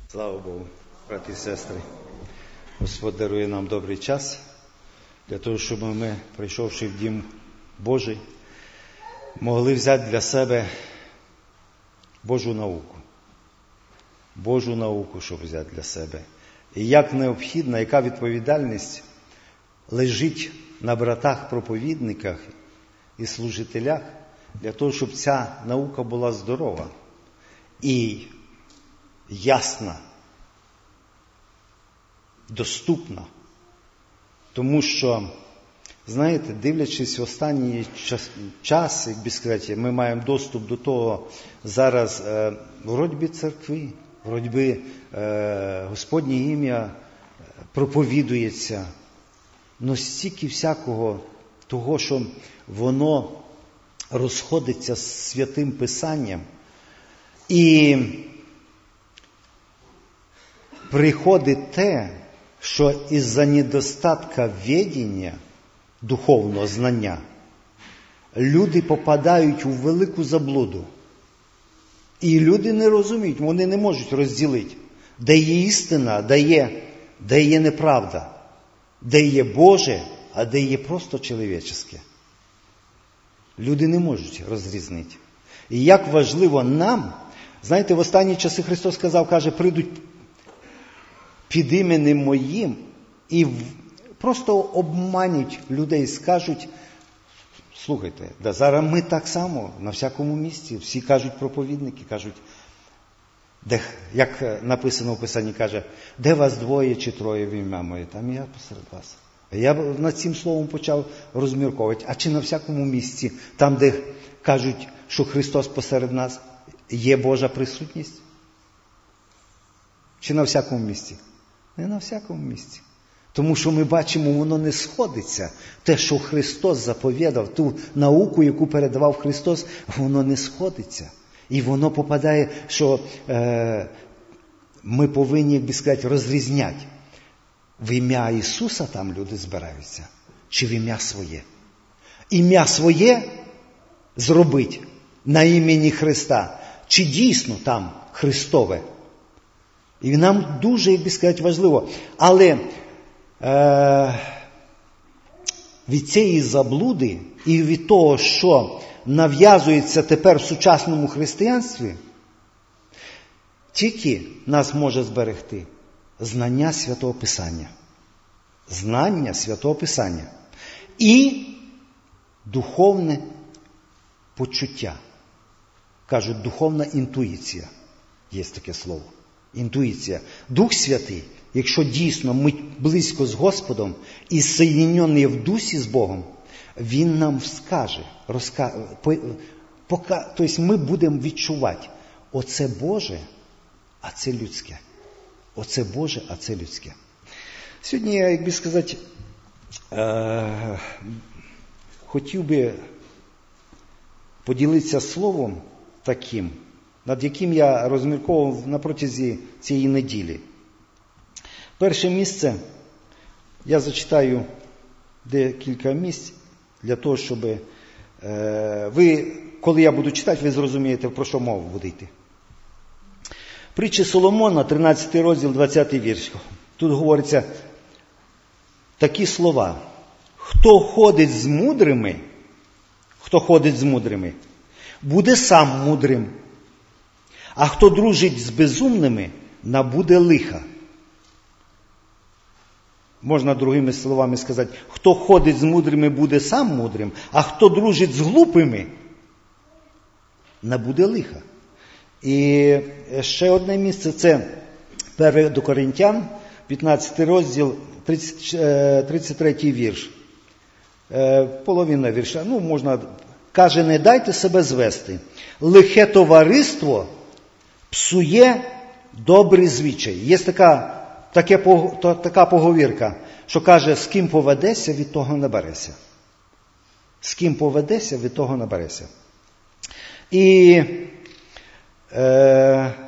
Слава Богу, брати і сестри. Господь дарує нам добрий час для того, щоб ми, прийшовши в Дім Божий, могли взяти для себе Божу науку. Божу науку, щоб взяти для себе. І як необхідна, яка відповідальність лежить на братах-проповідниках і служителях для того, щоб ця наука була здорова і ясна, доступна. Тому що, знаєте, дивлячись в останній час, час, як би сказати, ми маємо доступ до того зараз, е, вроді би церкви, вроді би е, Господнє ім'я проповідується, но стільки всякого того, що воно розходиться з Святим Писанням, і приходить те, що із-за недостатка відіння, духовного знання, люди попадають у велику заблуду. І люди не розуміють, вони не можуть розділити, де є істина, де є, де є неправда, де є Боже, а де є просто чоловічеське. Люди не можуть розрізнити. І як важливо нам, знаєте, в останні часи Христос сказав, каже, прийдуть під іменем моїм і просто обманять людей, скажуть, слухайте, да зараз ми так само на всякому місці, всі кажуть проповідники, кажуть, де, як написано в Писанні, каже, де вас двоє чи троє в ім'я моє, там я посеред вас. Я над цим словом почав розмірковувати, а чи на всякому місці, там, де кажуть, що Христос посеред нас, є Божа присутність? Чи на всякому місці? Не на всякому місці. Тому що ми бачимо, воно не сходиться. Те, що Христос заповідав, ту науку, яку передавав Христос, воно не сходиться. І воно попадає, що е, ми повинні, як би сказати, розрізняти. В ім'я Ісуса там люди збираються, чи в ім'я своє. Ім'я своє зробить на імені Христа, чи дійсно там Христове. І нам дуже, як би сказати, важливо. Але е, від цієї заблуди і від того, що нав'язується тепер в сучасному християнстві, тільки нас може зберегти знання Святого Писання. Знання Святого Писання. І духовне почуття. Кажуть, духовна інтуїція. Є таке слово. Інтуїція. Дух Святий, якщо дійсно ми близько з Господом і соєднені в дусі з Богом, Він нам скаже, розкаже, пока, тобто ми будемо відчувати, оце Боже, а це людське. Оце Боже, а це людське. Сьогодні я, як би сказати, е- хотів би поділитися словом таким, над яким я розмірковував на протязі цієї неділі. Перше місце, я зачитаю декілька місць, для того, щоб е, ви, коли я буду читати, ви зрозумієте, про що мова буде йти. Притчі Соломона, тринадцятий розділ, двадцятий вірш. Тут говориться такі слова. Хто ходить з мудрими, хто ходить з мудрими, буде сам мудрим. А хто дружить з безумними, набуде лиха. Можна другими словами сказати, хто ходить з мудрими, буде сам мудрим, а хто дружить з глупими, набуде лиха. І ще одне місце, це перше до Коринтян, п'ятнадцятий розділ, тридцять третій вірш. Половина вірша, ну можна, каже, не дайте себе звести. Лихе товариство псує добрий звичай. Є така, таке, така поговірка, що каже, з ким поведеся, від того набереся. З ким поведеся, від того набереся. І е,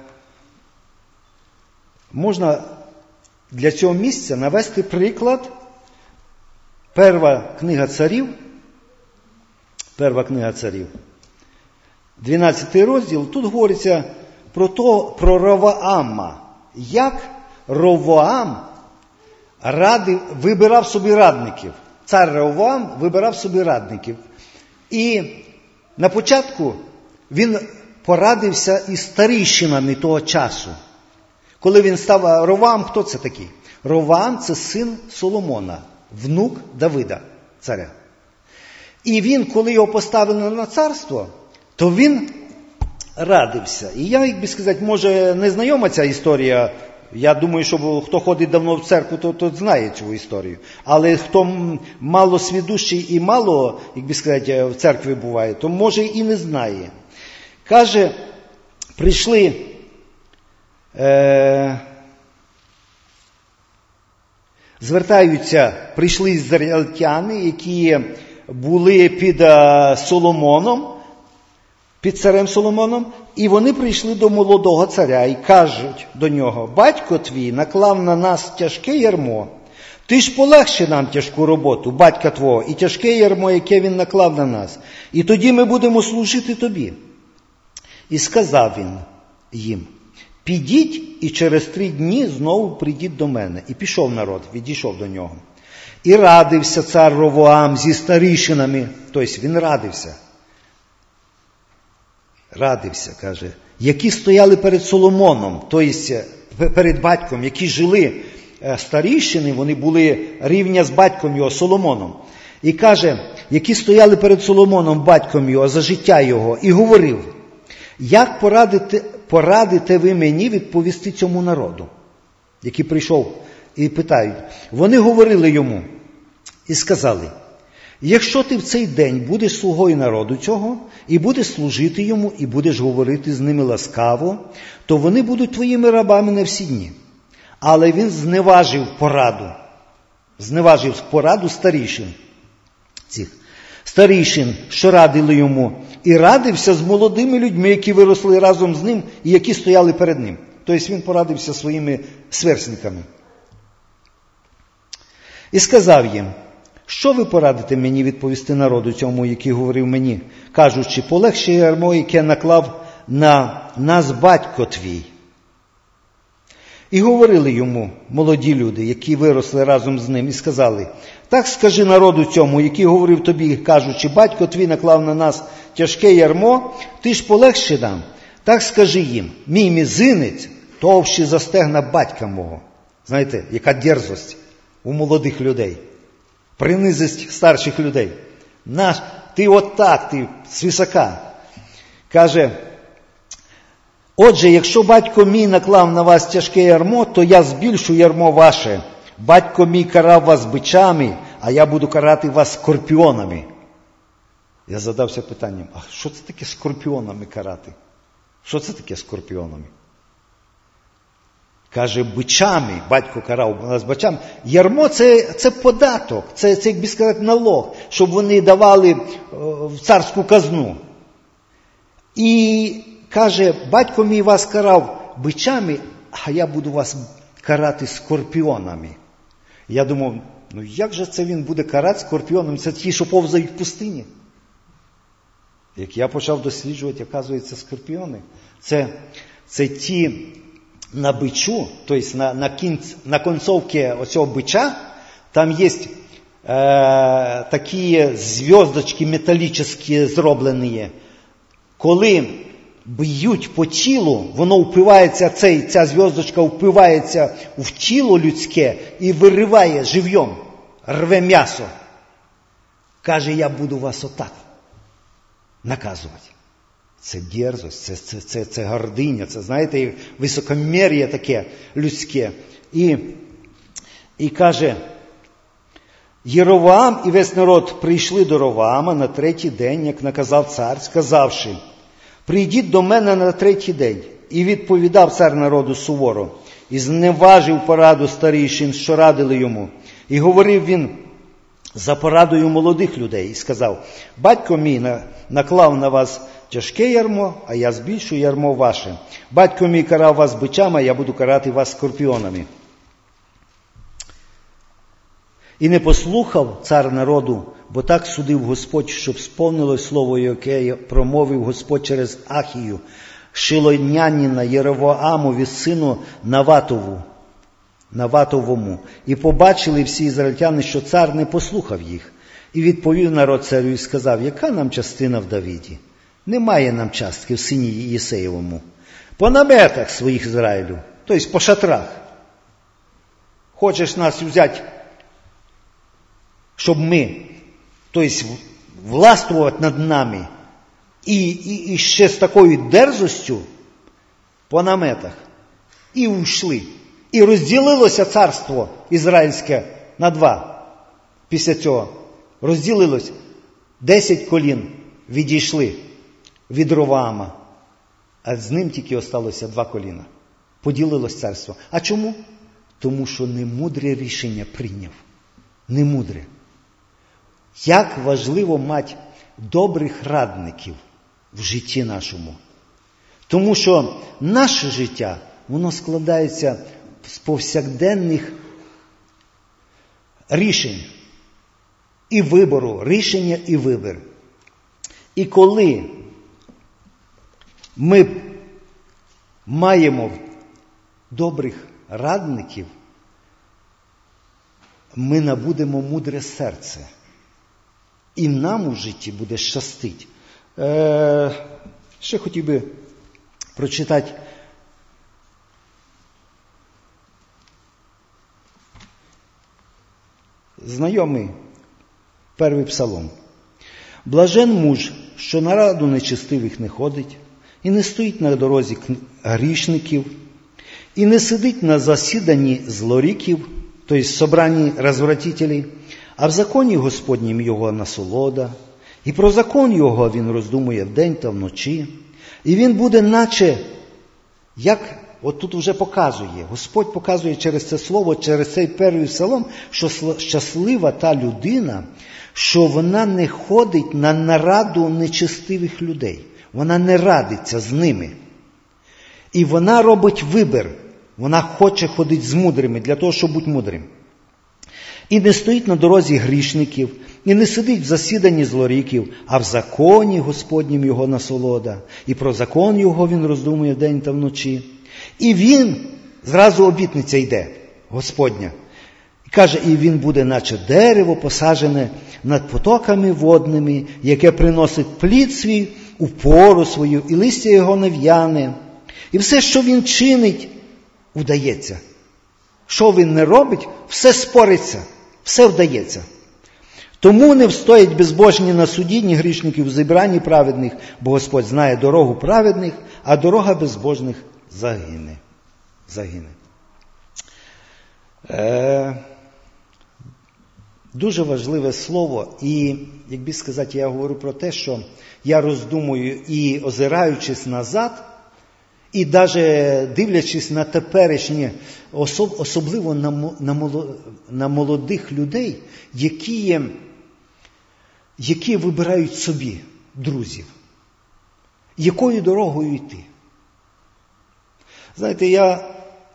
можна для цього місця навести приклад. Перша книга царів, перша книга царів, дванадцятий розділ, тут говориться про то, про Раваама, як Ровоам радив, вибирав собі радників. Цар Ровоам вибирав собі радників. І на початку він порадився із старійшинами того часу. Коли він став Ровоам, хто це такий? Ровоам – це син Соломона, внук Давида, царя. І він, коли його поставили на царство, то він радився. І я, як би сказати, може, не знайома ця історія. Я думаю, що хто ходить давно в церкву, то, то знає цю історію. Але хто мало свідущий і мало, як би сказати, в церкві буває, то може і не знає. Каже, прийшли е, звертаються, прийшли ізраїльтяни, які були під е, Соломоном, під царем Соломоном, і вони прийшли до молодого царя і кажуть до нього: батько твій наклав на нас тяжке ярмо, ти ж полегши нам тяжку роботу, батька твого, і тяжке ярмо, яке він наклав на нас, і тоді ми будемо служити тобі. І сказав він їм: підіть і через три дні знову прийдіть до мене. І пішов народ, відійшов до нього. І радився цар Ровоам зі старішинами, тобто він радився. Радився, каже, які стояли перед Соломоном, тобто перед батьком, які жили старішини, вони були рівня з батьком його, Соломоном. І каже, які стояли перед Соломоном, батьком його, за життя його, і говорив: як порадите, порадите ви мені відповісти цьому народу, який прийшов і питають. Вони говорили йому і сказали: якщо ти в цей день будеш слугою народу цього, і будеш служити йому, і будеш говорити з ними ласкаво, то вони будуть твоїми рабами на всі дні. Але він зневажив пораду, зневажив пораду старішин цих. Старішин, що радили йому, і радився з молодими людьми, які виросли разом з ним, і які стояли перед ним. Тобто він порадився своїми сверстниками. І сказав їм: що ви порадите мені відповісти народу цьому, який говорив мені, кажучи: полегше ярмо, яке наклав на нас батько твій. І говорили йому молоді люди, які виросли разом з ним, і сказали: так скажи народу цьому, який говорив тобі, кажучи: батько твій наклав на нас тяжке ярмо, ти ж полегше нам. Так скажи їм: мій мізинець товщий за стегна батька мого. Знаєте, яка дерзость у молодих людей. Принизить старших людей. Наш, ти отак, ти свисока. Каже: отже, якщо батько мій наклав на вас тяжке ярмо, то я збільшу ярмо ваше. Батько мій карав вас бичами, а я буду карати вас скорпіонами. Я задався питанням: а що це таке скорпіонами карати? Що це таке скорпіонами? Каже, бичами, батько карав нас бичами. Ярмо це, це податок, це, це, як би сказати, налог, щоб вони давали в царську казну. І каже, батько мій вас карав бичами, а я буду вас карати скорпіонами. Я думав, ну як же це він буде карати скорпіонами? Це ті, що повзають в пустині. Як я почав досліджувати, оказується, скорпіони. Це, це ті на бичу, тобто на, на, кінць, на концовці оцього бича, там є е, такі зв'язочки металічні зроблені. Коли б'ють по тілу, воно впивається, цей, ця зв'язочка впивається в тіло людське і вириває живьом, рве м'ясо. Каже, я буду вас отак наказувати. Це дерзость, це, це, це, це гординя, це, знаєте, високомір'я таке людське. І, і каже, Єровоам і весь народ прийшли до Ровоама на третій день, як наказав цар, сказавши: прийдіть до мене на третій день. І відповідав цар народу суворо, і зневажив пораду старішин, що радили йому. І говорив він за порадою молодих людей, і сказав: батько мій наклав на вас тяжке ярмо, а я збільшу ярмо ваше. Батько мій карав вас бичами, а я буду карати вас скорпіонами. І не послухав цар народу, бо так судив Господь, щоб сповнилось слово, яке промовив Господь через Ахію, шилонянина Єровоамові, сину Наватову, Наватовому. І побачили всі ізраїльтяни, що цар не послухав їх. І відповів народ царю і сказав: яка нам частина в Давиді? Немає нам частки в сині Єсеєвому. По наметах своїх Ізраїлю, тобто по шатрах. Хочеш нас взяти, щоб ми, тобто властвувати над нами, і, і, і ще з такою дерзостю по наметах. І ушли. І розділилося царство ізраїльське на два. Після цього розділилось. Десять колін відійшли від Ровоама, а з ним тільки осталося два коліна. Поділилось царство. А чому? Тому що немудре рішення прийняв. Немудре. Як важливо мати добрих радників в житті нашому. Тому що наше життя, воно складається з повсякденних рішень і вибору. Рішення і вибір. І коли ми маємо добрих радників, ми набудемо мудре серце. І нам у житті буде щастить. Е, ще хотів би прочитати знайомий перший псалом. Блажен муж, що на раду нечестивих не ходить, і не стоїть на дорозі грішників, і не сидить на засіданні злоріків, тобто собранні розвратителів, а в законі Господнім його насолода, і про закон його він роздумує вдень та вночі, і він буде наче, як от тут вже показує, Господь показує через це слово, через цей перший псалом, що щаслива та людина, що вона не ходить на нараду нечестивих людей. Вона не радиться з ними. І вона робить вибір. Вона хоче ходити з мудрими, для того, щоб бути мудрим. І не стоїть на дорозі грішників, і не сидить в засіданні злоріків, а в законі Господнім його насолода. І про закон його він роздумує вдень та вночі. І він, зразу обітниця йде, Господня. І каже, і він буде, наче дерево, посаджене над потоками водними, яке приносить плід свій у пору свою, і листя його не в'яне. І все, що він чинить, вдається. Що він не робить, все спориться, все вдається. Тому не встоять безбожні на суді, ні грішників в зібранні праведних, бо Господь знає дорогу праведних, а дорога безбожних загине. Загине. Е, дуже важливе слово. І, як би сказати, я говорю про те, що я роздумую і озираючись назад, і навіть дивлячись на теперішнє, особливо на молодих людей, які, які вибирають собі друзів, якою дорогою йти. Знаєте, я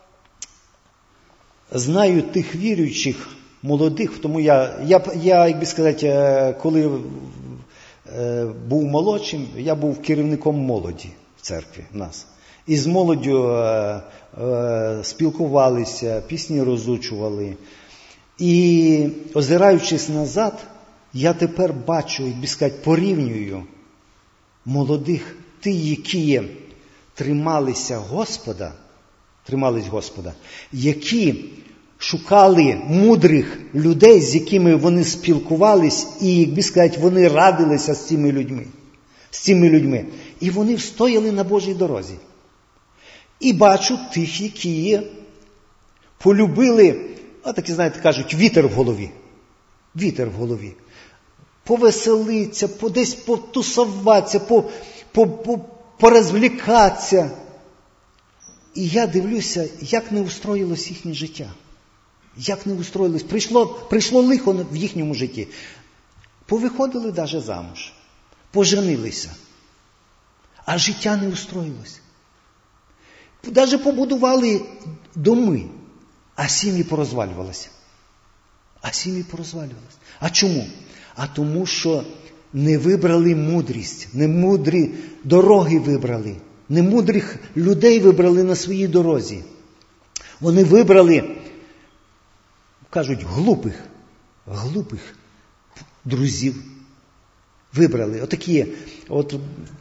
знаю тих віруючих молодих, тому я, я, я як би сказати, коли був молодшим, я був керівником молоді в церкві в нас. І з молоддю е, е, спілкувалися, пісні розучували. І, озираючись назад, я тепер бачу, як би сказати, порівнюю молодих, ті, які трималися Господа, тримались Господа, які шукали мудрих людей, з якими вони спілкувались, і, як би сказати, вони радилися з цими людьми. З цими людьми. І вони встояли на Божій дорозі. І бачу тих, які полюбили, а такі, знаєте, кажуть, вітер в голові. Вітер в голові. Повеселитися, по, десь потусуватися, по, по, по, порозвлікатися. І я дивлюся, як не устроїлось їхнє життя. Як не устроїлось. Прийшло, прийшло лихо в їхньому житті. Повиходили навіть замуж. Поженилися. А життя не устроїлось. Даже побудували доми, а сім'ї порозвалювалися. А сім'ї порозвалювалися. А чому? А тому, що не вибрали мудрість, не мудрі дороги вибрали. Немудрих людей вибрали на своїй дорозі. Вони вибрали, кажуть, глупих, глупих друзів. Вибрали. Отакі, от,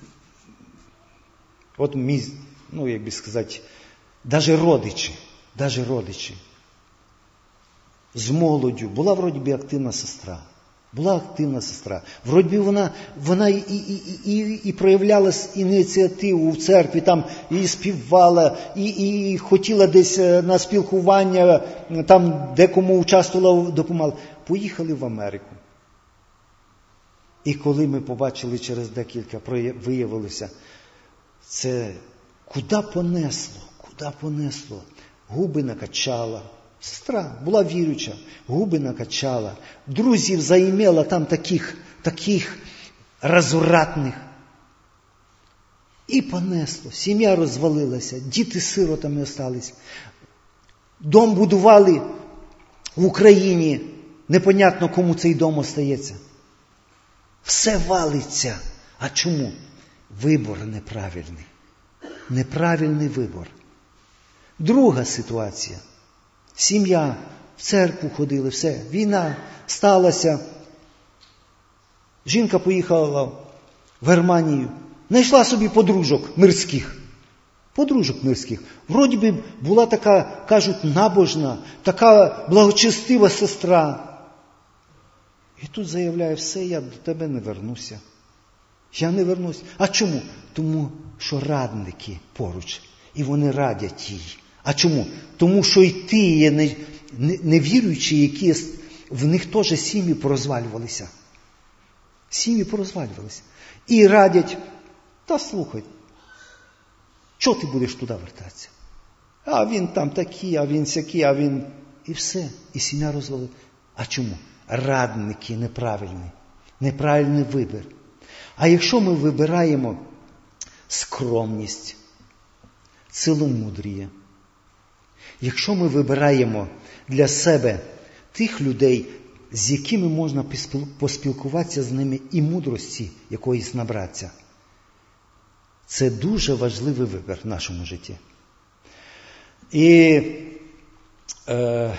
от мій, ну, як би сказати, навіть родичі, навіть родичі. З молоддю. Була, вроді би, активна сестра. Була активна сестра. Вроді би, вона, вона і, і, і, і, і проявляла ініціативу в церкві, там і співала, і, і хотіла десь на спілкування, там декому участвувала, допомагала. Поїхали в Америку. І коли ми побачили через декілька, виявилося, це куди понесло, куди понесло. Губи накачала. Сестра була віруюча, губи накачала. Друзів заімела там таких, таких розвратних. І понесло. Сім'я розвалилася, діти сиротами остались. Дом будували в Україні. Непонятно, кому цей дом остається. Все валиться. А чому? Вибор неправильний. Неправильний вибор. Друга ситуація. Сім'я, в церкву ходили, все. Війна сталася. Жінка поїхала в Германію. Знайшла собі подружок мирських. Подружок мирських. Вроді би була така, кажуть, набожна, така благочестива сестра. І тут заявляє, все, я до тебе не вернуся. Я не вернусь. А чому? Тому, що радники поруч. І вони радять їй. А чому? Тому що і ті є невіруючі, які в них теж сім'ї порозвалювалися. Сім'ї порозвалювалися. І радять, та слухай, чого ти будеш туди вертатися? А він там такий, а він сякий, а він... І все. І сім'я розвалила. А чому? Радники неправильні. Неправильний вибір. А якщо ми вибираємо скромність, ціломудріє, якщо ми вибираємо для себе тих людей, з якими можна поспілкуватися з ними і мудрості якоїсь набратися, це дуже важливий вибір в нашому житті. І е,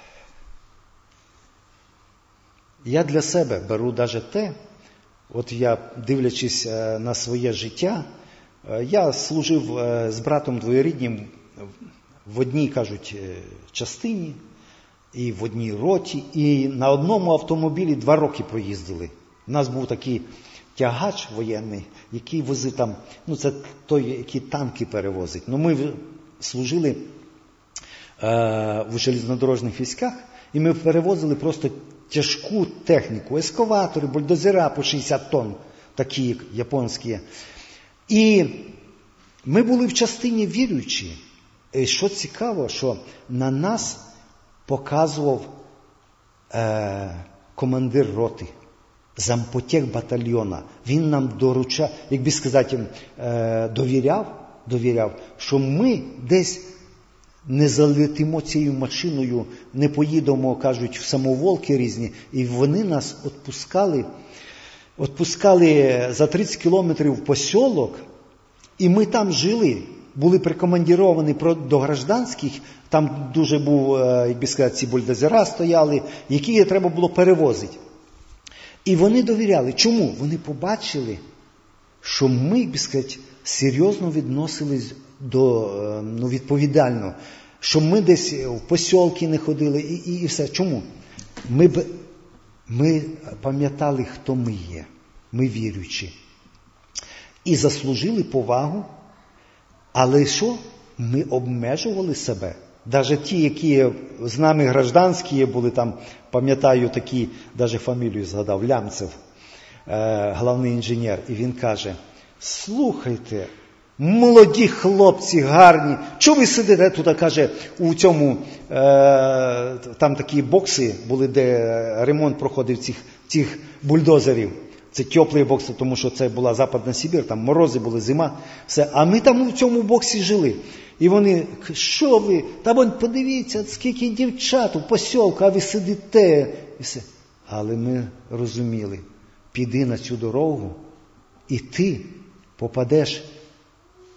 я для себе беру навіть те, от я, дивлячись на своє життя, я служив з братом двоюріднім в одній, кажуть, частині, і в одній роті, і на одному автомобілі два роки проїздили. У нас був такий тягач воєнний, який возив там, ну це той, який танки перевозить. Ну ми служили е, в железнодорожних військах, і ми перевозили просто тяжку техніку, ескаватори, бульдозера по шістдесят тонн, такі японські. І ми були в частині віруючі. І що цікаво, що на нас показував е, командир роти, зампотєх батальйона. Він нам доручав, як би сказати, е, довіряв, довіряв, що ми десь не залетимо цією машиною, не поїдемо, кажуть, в самоволки різні. І вони нас відпускали, відпускали за тридцять кілометрів в посілок, і ми там жили. Були прикомандіровані до гражданських, там дуже був, як би сказати, ці бульдозера стояли, які треба було перевозити. І вони довіряли. Чому? Вони побачили, що ми, як би сказати, серйозно відносились до, ну, відповідально, що ми десь в посілки не ходили і, і, і все. Чому? Ми, ми пам'ятали, хто ми є. Ми віруючі. І заслужили повагу. Але що? Ми обмежували себе. Навіть ті, які з нами гражданські були, там, пам'ятаю, такі, навіть фамілію згадав, Лямцев, е, головний інженер. І він каже, слухайте, молоді хлопці, гарні, чого ви сидите тут, каже, у цьому, е, там такі бокси були, де ремонт проходив цих, цих бульдозерів. Це теплі бокси, тому що це була Западна Сибір, там морози були, зима, все. А ми там у цьому боксі жили. І вони, що ви, та вон подивіться, скільки дівчат у посілку, а ви сидите. І все. Але ми розуміли, піди на цю дорогу, і ти попадеш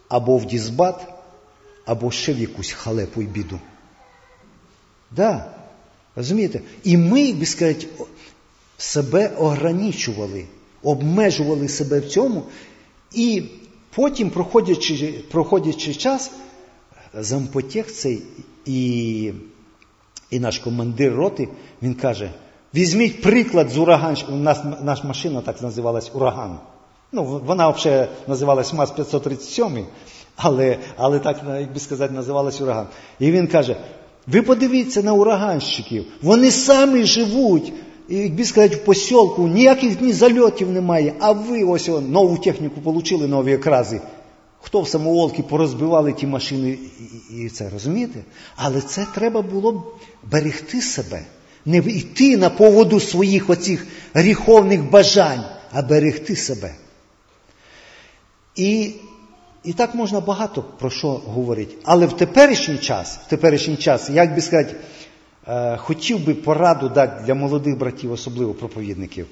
або в дізбат, або ще в якусь халепу й біду. Да, розумієте? І ми, як би сказати, себе ограничували, обмежували себе в цьому, і потім, проходячи, проходячи час, зампотєх цей і, і наш командир роти, він каже, візьміть приклад з ураган, у нас наша машина так називалась «Ураган». Ну, вона взагалі називалась МАЗ п'ятсот тридцять сім, але, але так, як би сказати, називалась «Ураган». І він каже, ви подивіться на ураганщиків, вони самі живуть, і, як би сказати, в посілку, ніяких ні зальотів немає, а ви ось о, нову техніку отримали, нові окрази. Хто в самоволки порозбивали ті машини і, і, і це, розумієте? Але це треба було берегти себе, не йти на поводу своїх оцих гріховних бажань, а берегти себе. І, і так можна багато про що говорити. Але в теперішній час, в теперішній час, як би сказати, е, хотів би пораду дати для молодих братів, особливо проповідників,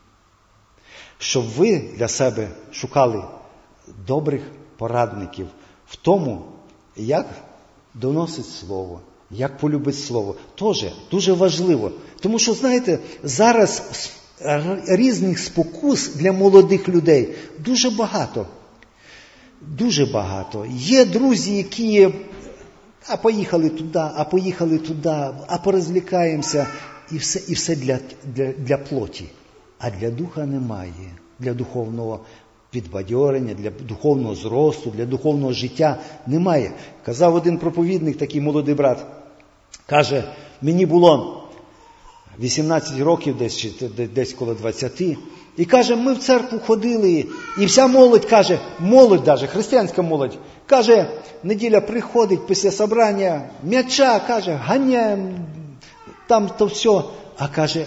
щоб ви для себе шукали добрих порадників в тому, як доносить слово, як полюбить слово. Тоже дуже важливо. Тому що, знаєте, зараз різних спокус для молодих людей дуже багато. Дуже багато. Є друзі, які а поїхали туди, а поїхали туди, а порозвлікаємося. І все, і все для, для, для плоті. А для духа немає. Для духовного підбадьорення, для духовного зросту, для духовного життя немає. Казав один проповідник, такий молодий брат, каже, мені було вісімнадцять років, десь, чи десь коло двадцяти, і каже, ми в церкву ходили, і вся молодь каже, молодь даже, християнська молодь, каже, неділя приходить після собрання, м'яча, каже, ганяємо, там то все. А каже,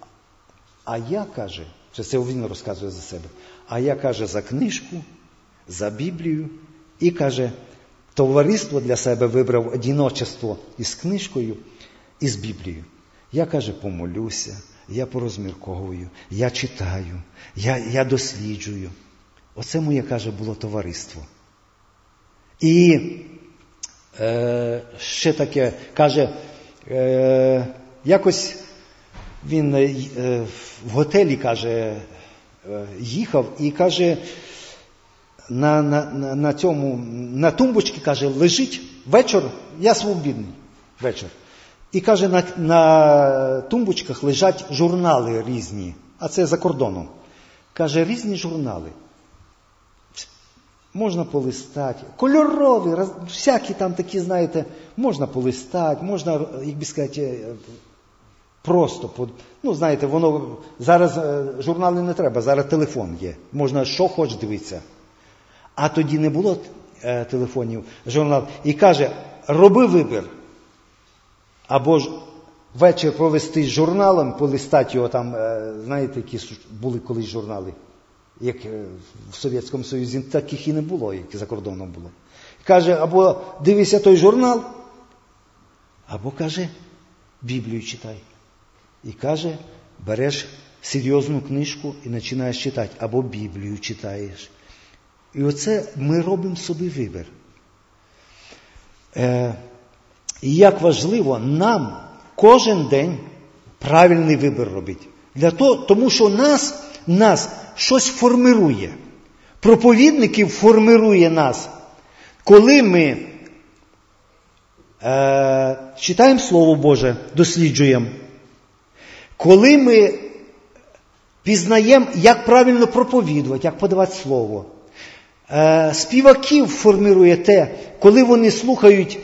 а я, каже, це він розказує за себе, а я, каже, за книжку, за Біблію, і, каже, товариство для себе вибрав одиночество із книжкою, і з Біблією. Я, каже, помолюся, я порозмірковую, я читаю, я, я досліджую. Оце моє, каже, було товариство. І е, ще таке, каже, е, якось він е, в готелі, каже, е, їхав і, каже, на, на, на, на цьому, на тумбочці, каже, лежить вечір, я свобідний вечір. І, каже, на, на тумбочках лежать журнали різні, а це за кордоном. Каже, різні журнали. Можна полистати. Кольорові, роз, всякі там такі, знаєте, можна полистати, можна, як би сказати, просто, ну, знаєте, воно, зараз журнали не треба, зараз телефон є. Можна що хоч дивитися. А тоді не було е, телефонів, журнал. І каже, роби вибір. Або ж вечір провести з журналом, полистати його там, знаєте, які були колись журнали, як в Совєтському Союзі, таких і не було, як за кордоном було. Каже, або дивися той журнал, або, каже, Біблію читай. І каже, береш серйозну книжку і починаєш читати, або Біблію читаєш. І оце ми робимо собі вибір. Е, І як важливо нам кожен день правильний вибір робити. Для того, тому що нас, нас щось формирує. Проповідників формирує нас. Коли ми е, читаємо Слово Боже, досліджуємо, коли ми пізнаємо, як правильно проповідувати, як подавати Слово, е, співаків формирує те, коли вони слухають,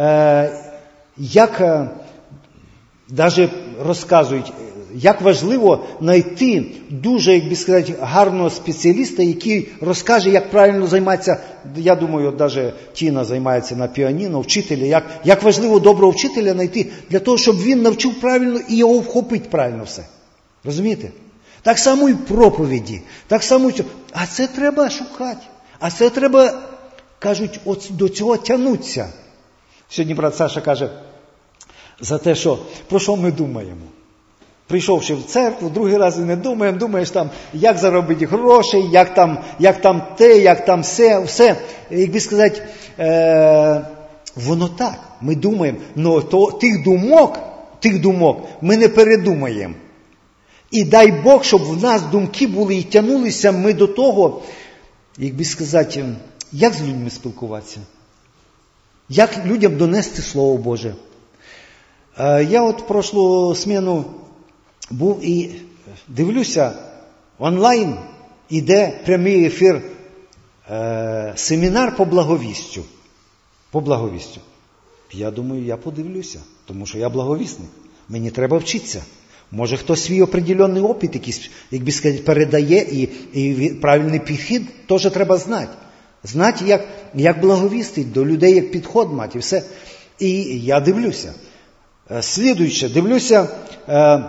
як навіть розказують, як важливо знайти дуже, як би сказати, гарного спеціаліста, який розкаже, як правильно займатися, я думаю, навіть Тіна займається на піаніно, вчителя, як, як важливо доброго вчителя знайти, для того, щоб він навчив правильно і його вхопить правильно все. Розумієте? Так само і в проповіді, так само, а це треба шукати, а це треба, кажуть, от до цього тягнутися. Сьогодні брат Саша каже за те, що про що ми думаємо. Прийшовши в церкву, другий раз і не думаємо, думаєш там, як заробити грошей, як там, як там те, як там все, все. Як би сказати, е, воно так, ми думаємо, але то, тих думок, тих думок ми не передумаємо. І дай Бог, щоб в нас думки були і тягнулися ми до того, як би сказати, як з людьми спілкуватися, як людям донести Слово Боже. Е, я от в прошлу зміну був і дивлюся, онлайн іде прямий ефір, е, семінар по благовістю. По благовістю. Я думаю, я подивлюся, тому що я благовісник. Мені треба вчитися. Може, хтось свій определенний опит, якийсь, як би сказати, передає, і, і правильний підхід теж треба знати. Знати, як, як благовістить, до людей, як підход мати, і все. І я дивлюся. Слідуюче, дивлюся, е,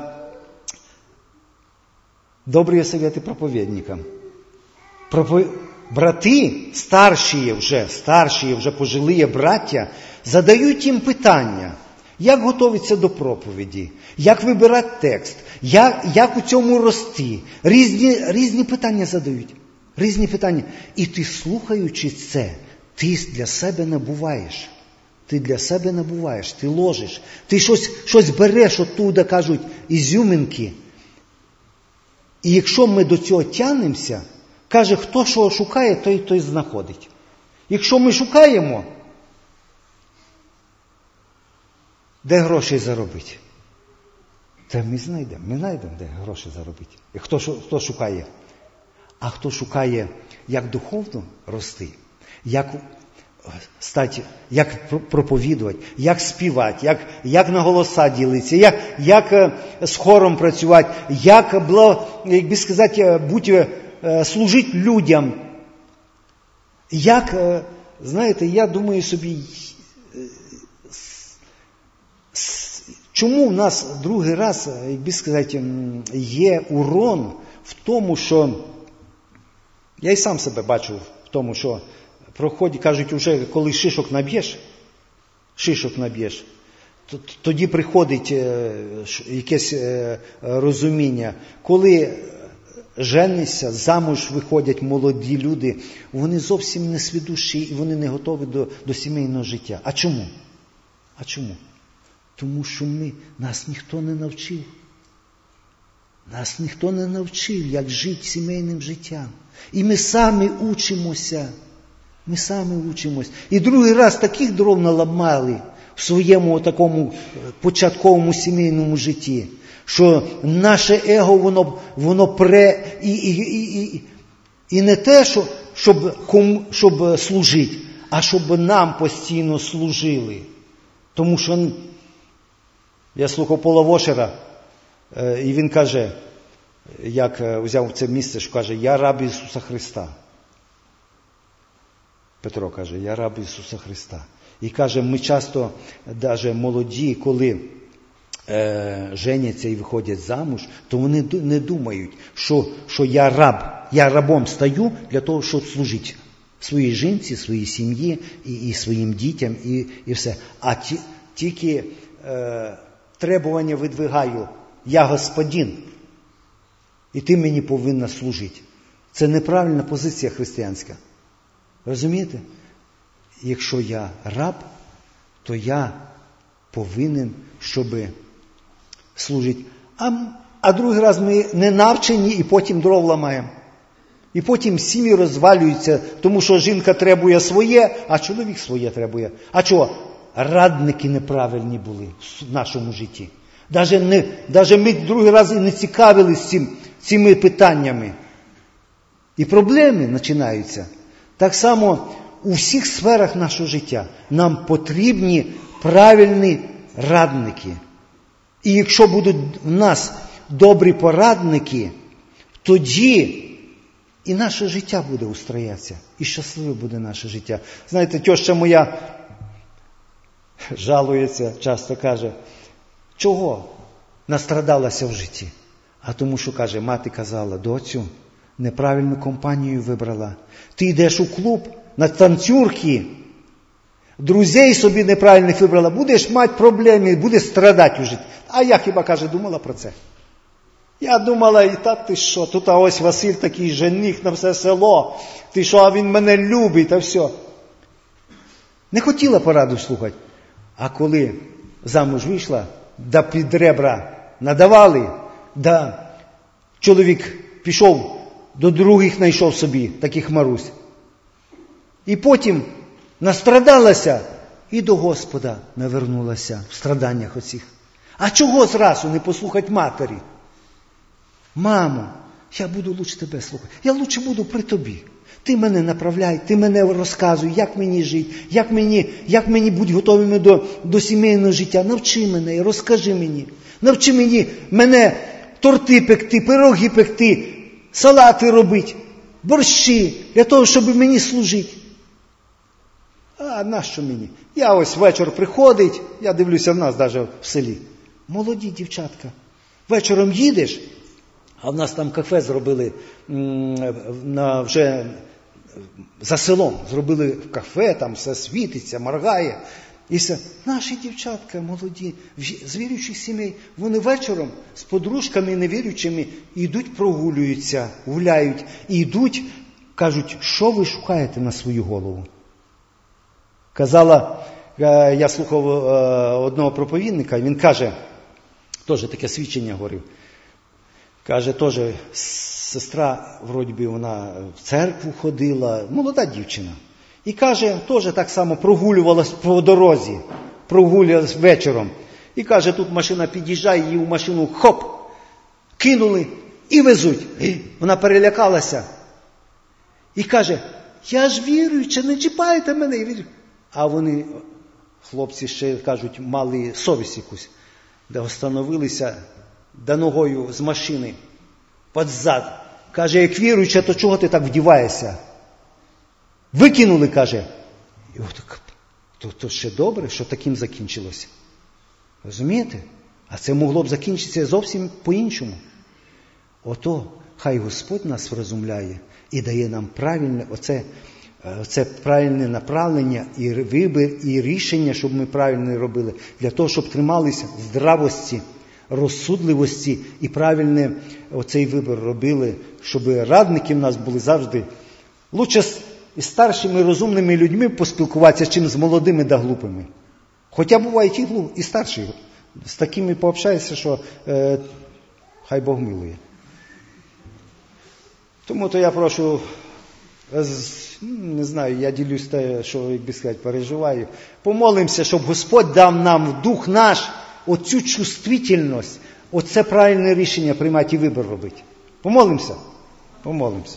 добрі совети проповідникам. Пропо... Брати, старші вже, старші вже пожилі браття, задають їм питання, як готуватися до проповіді, як вибирати текст, як, як у цьому рости. Різні, різні питання задають. Різні питання. І ти, слухаючи це, ти для себе набуваєш. Ти для себе набуваєш, ти ложиш. Ти щось, щось береш оттуда, кажуть, ізюминки. І якщо ми до цього тягнемося, каже, хто що шукає, той той знаходить. Якщо ми шукаємо, де гроші заробити? Та ми знайдемо, ми знайдемо, де гроші заробити. І хто, хто шукає? А хто шукає, як духовно рости, як стати, як проповідувати, як співати, як, як на голоса ділитися, як, як з хором працювати, як, як би сказати, бути, служити людям. Як, знаєте, я думаю собі, чому в нас другий раз, як би сказати, є урон в тому, що я і сам себе бачу в тому, що проходять, кажуть, вже коли шишок наб'єш, шишок наб'єш, тоді приходить якесь розуміння. Коли женишся, замуж виходять молоді люди, вони зовсім не свідущі і вони не готові до, до сімейного життя. А чому? А чому? Тому що ми, нас ніхто не навчив. Нас ніхто не навчив, як жити сімейним життям. І ми самі учимося. Ми самі учимось. І другий раз таких дров наламали в своєму такому початковому сімейному житті, що наше его, воно, воно пре, і, і, і, і, і не те, що, щоб, щоб служити, а щоб нам постійно служили. Тому що я слухав Пола Вошера, і він каже, як взяв це місце, що каже, я раб Ісуса Христа. Петро каже, я раб Ісуса Христа. І каже, ми часто, навіть молоді, коли е, женяться і виходять замуж, то вони не думають, що, що я раб, я рабом стаю для того, щоб служити своїй жінці, своїй сім'ї і, і своїм дітям, і, і все. А ті, тільки е, требування видвигаю, я господин, і ти мені повинна служити. Це неправильна позиція християнська. Розумієте? Якщо я раб, то я повинен, щоб служити. А, а другий раз ми не навчені і потім дров ламаємо. І потім сім'ї розвалюються, тому що жінка требує своє, а чоловік своє требує. А чого? Радники неправильні були в нашому житті. Даже, не, даже ми другий раз і не цікавились цим, цими питаннями. І проблеми починаються. Так само у всіх сферах нашого життя нам потрібні правильні радники. І якщо будуть в нас добрі порадники, тоді і наше життя буде устроятися. І щасливе буде наше життя. Знаєте, теща моя жалується, часто каже, чого настрадалася в житті? А тому, що, каже, мати казала, доцю, неправильну компанію вибрала. Ти йдеш у клуб, на танцюрки, друзей собі неправильних вибрала, будеш мати проблеми, будеш страдати у житті. А я хіба, каже, думала про це? Я думала, і та ти що, тут а ось Василь такий жених на все село, ти що, а він мене любить, та все. Не хотіла пораду слухати. А коли замуж вийшла, да під ребра надавали, да чоловік пішов, до других знайшов собі, таких Марусь. І потім настрадалася і до Господа навернулася в страданнях оцих. А чого зразу не послухати матері? Мамо, я буду лучше тебе слухати. Я лучше буду при тобі. Ти мене направляй, ти мене розказуй, як мені жити, як мені, як мені бути готовими до, до сімейного життя. Навчи мене і розкажи мені. Навчи мені, мене торти пекти, пироги пекти, салати робити, борщі, для того, щоб мені служити. А нащо мені? Я ось вечір приходить, я дивлюся в нас навіть в селі. Молоді дівчатка. Вечором їдеш, а в нас там кафе зробили на, вже за селом. Зробили кафе, там все світиться, моргає. І все. Наші дівчатка молоді, з віруючих сімей, вони вечором з подружками невіруючими йдуть, прогулюються, гуляють. І йдуть, кажуть, що ви шукаєте на свою голову? Казала, я слухав одного проповідника, він каже, теж таке свідчення говорив, каже, теж сестра, вроді би, вона в церкву ходила, молода дівчина. І каже, теж так само прогулювалась по дорозі, прогулювалась вечором. І каже, тут машина під'їжджає, її в машину хоп, кинули і везуть. І вона перелякалася. І каже, я ж віруюча, не чіпайте мене. А вони, хлопці ще кажуть, мали совість якусь, де остановилися, да ногою з машини, під зад. Каже, як віруюча, то чого ти так вдіваєшся? Викинули, каже. І от, то, то ще добре, що таким закінчилося. Розумієте? А це могло б закінчитися зовсім по-іншому. Ото, хай Господь нас врозумляє і дає нам правильне, оце, оце правильне направлення і вибір, і рішення, щоб ми правильно робили. Для того, щоб трималися здравості, розсудливості і правильне оцей вибір робили, щоб радники в нас були завжди. Лучше з старшими розумними людьми поспілкуватися, чим з молодими да глупими. Хоча бувають і, глуп, і старші. З такими пообщаєшся, що е, хай Бог милує. Тому то я прошу, не знаю, я ділюсь те, що, як би сказати, переживаю. Помолимося, щоб Господь дав нам в дух наш оцю чувствительність, оце правильне рішення приймати і вибір робити. Помолимося? Помолимося.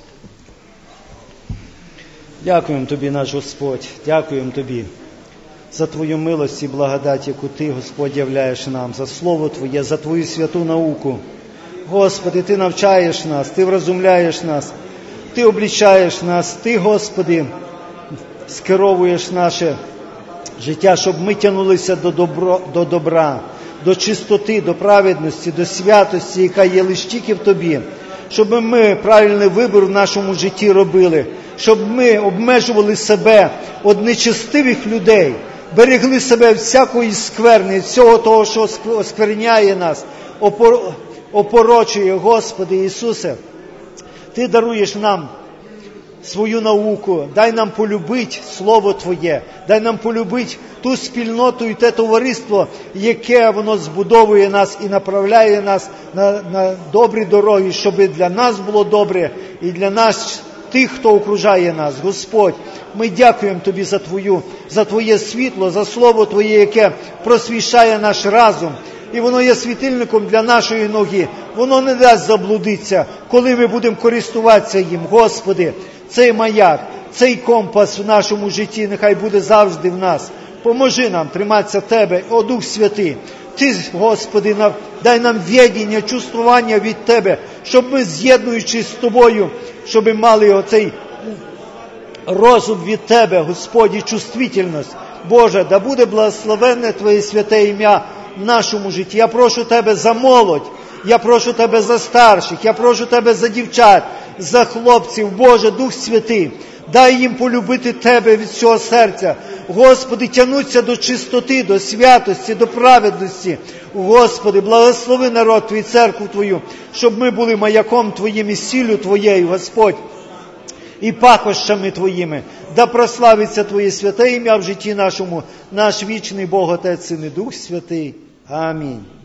Дякуємо Тобі, наш Господь, дякуємо Тобі за Твою милость і благодать, яку Ти, Господь, являєш нам, за Слово Твоє, за Твою святу науку. Господи, Ти навчаєш нас, Ти врозумляєш нас, Ти облічаєш нас, Ти, Господи, скеровуєш наше життя, щоб ми тягнулися до, добро, до добра, до чистоти, до праведності, до святості, яка є лише тільки в Тобі. Щоб ми правильний вибір в нашому житті робили, щоб ми обмежували себе від нечестивих людей, берегли себе всякої скверни, всього того, що оскверняє нас, опор... опорочує, Господи Ісусе. Ти даруєш нам свою науку, дай нам полюбити Слово Твоє, дай нам полюбити ту спільноту і те товариство, яке воно збудовує нас і направляє нас на, на добрі дороги, щоб для нас було добре і для нас, тих, хто окружає нас. Господь, ми дякуємо Тобі за Твою, за Твоє світло, за Слово Твоє, яке просвіщає наш разум. І воно є світильником для нашої ноги. Воно не дасть заблудитися, коли ми будемо користуватися їм. Господи, цей маяк, цей компас в нашому житті нехай буде завжди в нас. Поможи нам триматися Тебе, о Дух Святий. Ти, Господи, дай нам відіння, чувствування від Тебе, щоб ми, з'єднуючись з Тобою, щоб ми мали оцей розум від Тебе, Господі, чувствительність. Боже, да буде благословенне Твоє святе ім'я в нашому житті. Я прошу Тебе за молодь, я прошу Тебе за старших, я прошу Тебе за дівчат, за хлопців. Боже, Дух Святий, дай їм полюбити Тебе від всього серця. Господи, тянуться до чистоти, до святості, до праведності. Господи, благослови народ Твій, церкву Твою, щоб ми були маяком Твоїм і сіллю Твоєю, Господь, і пахощами Твоїми. Да прославиться Твоє святе ім'я в житті нашому, наш вічний Бог, Отець, Син і Дух Святий. Амінь.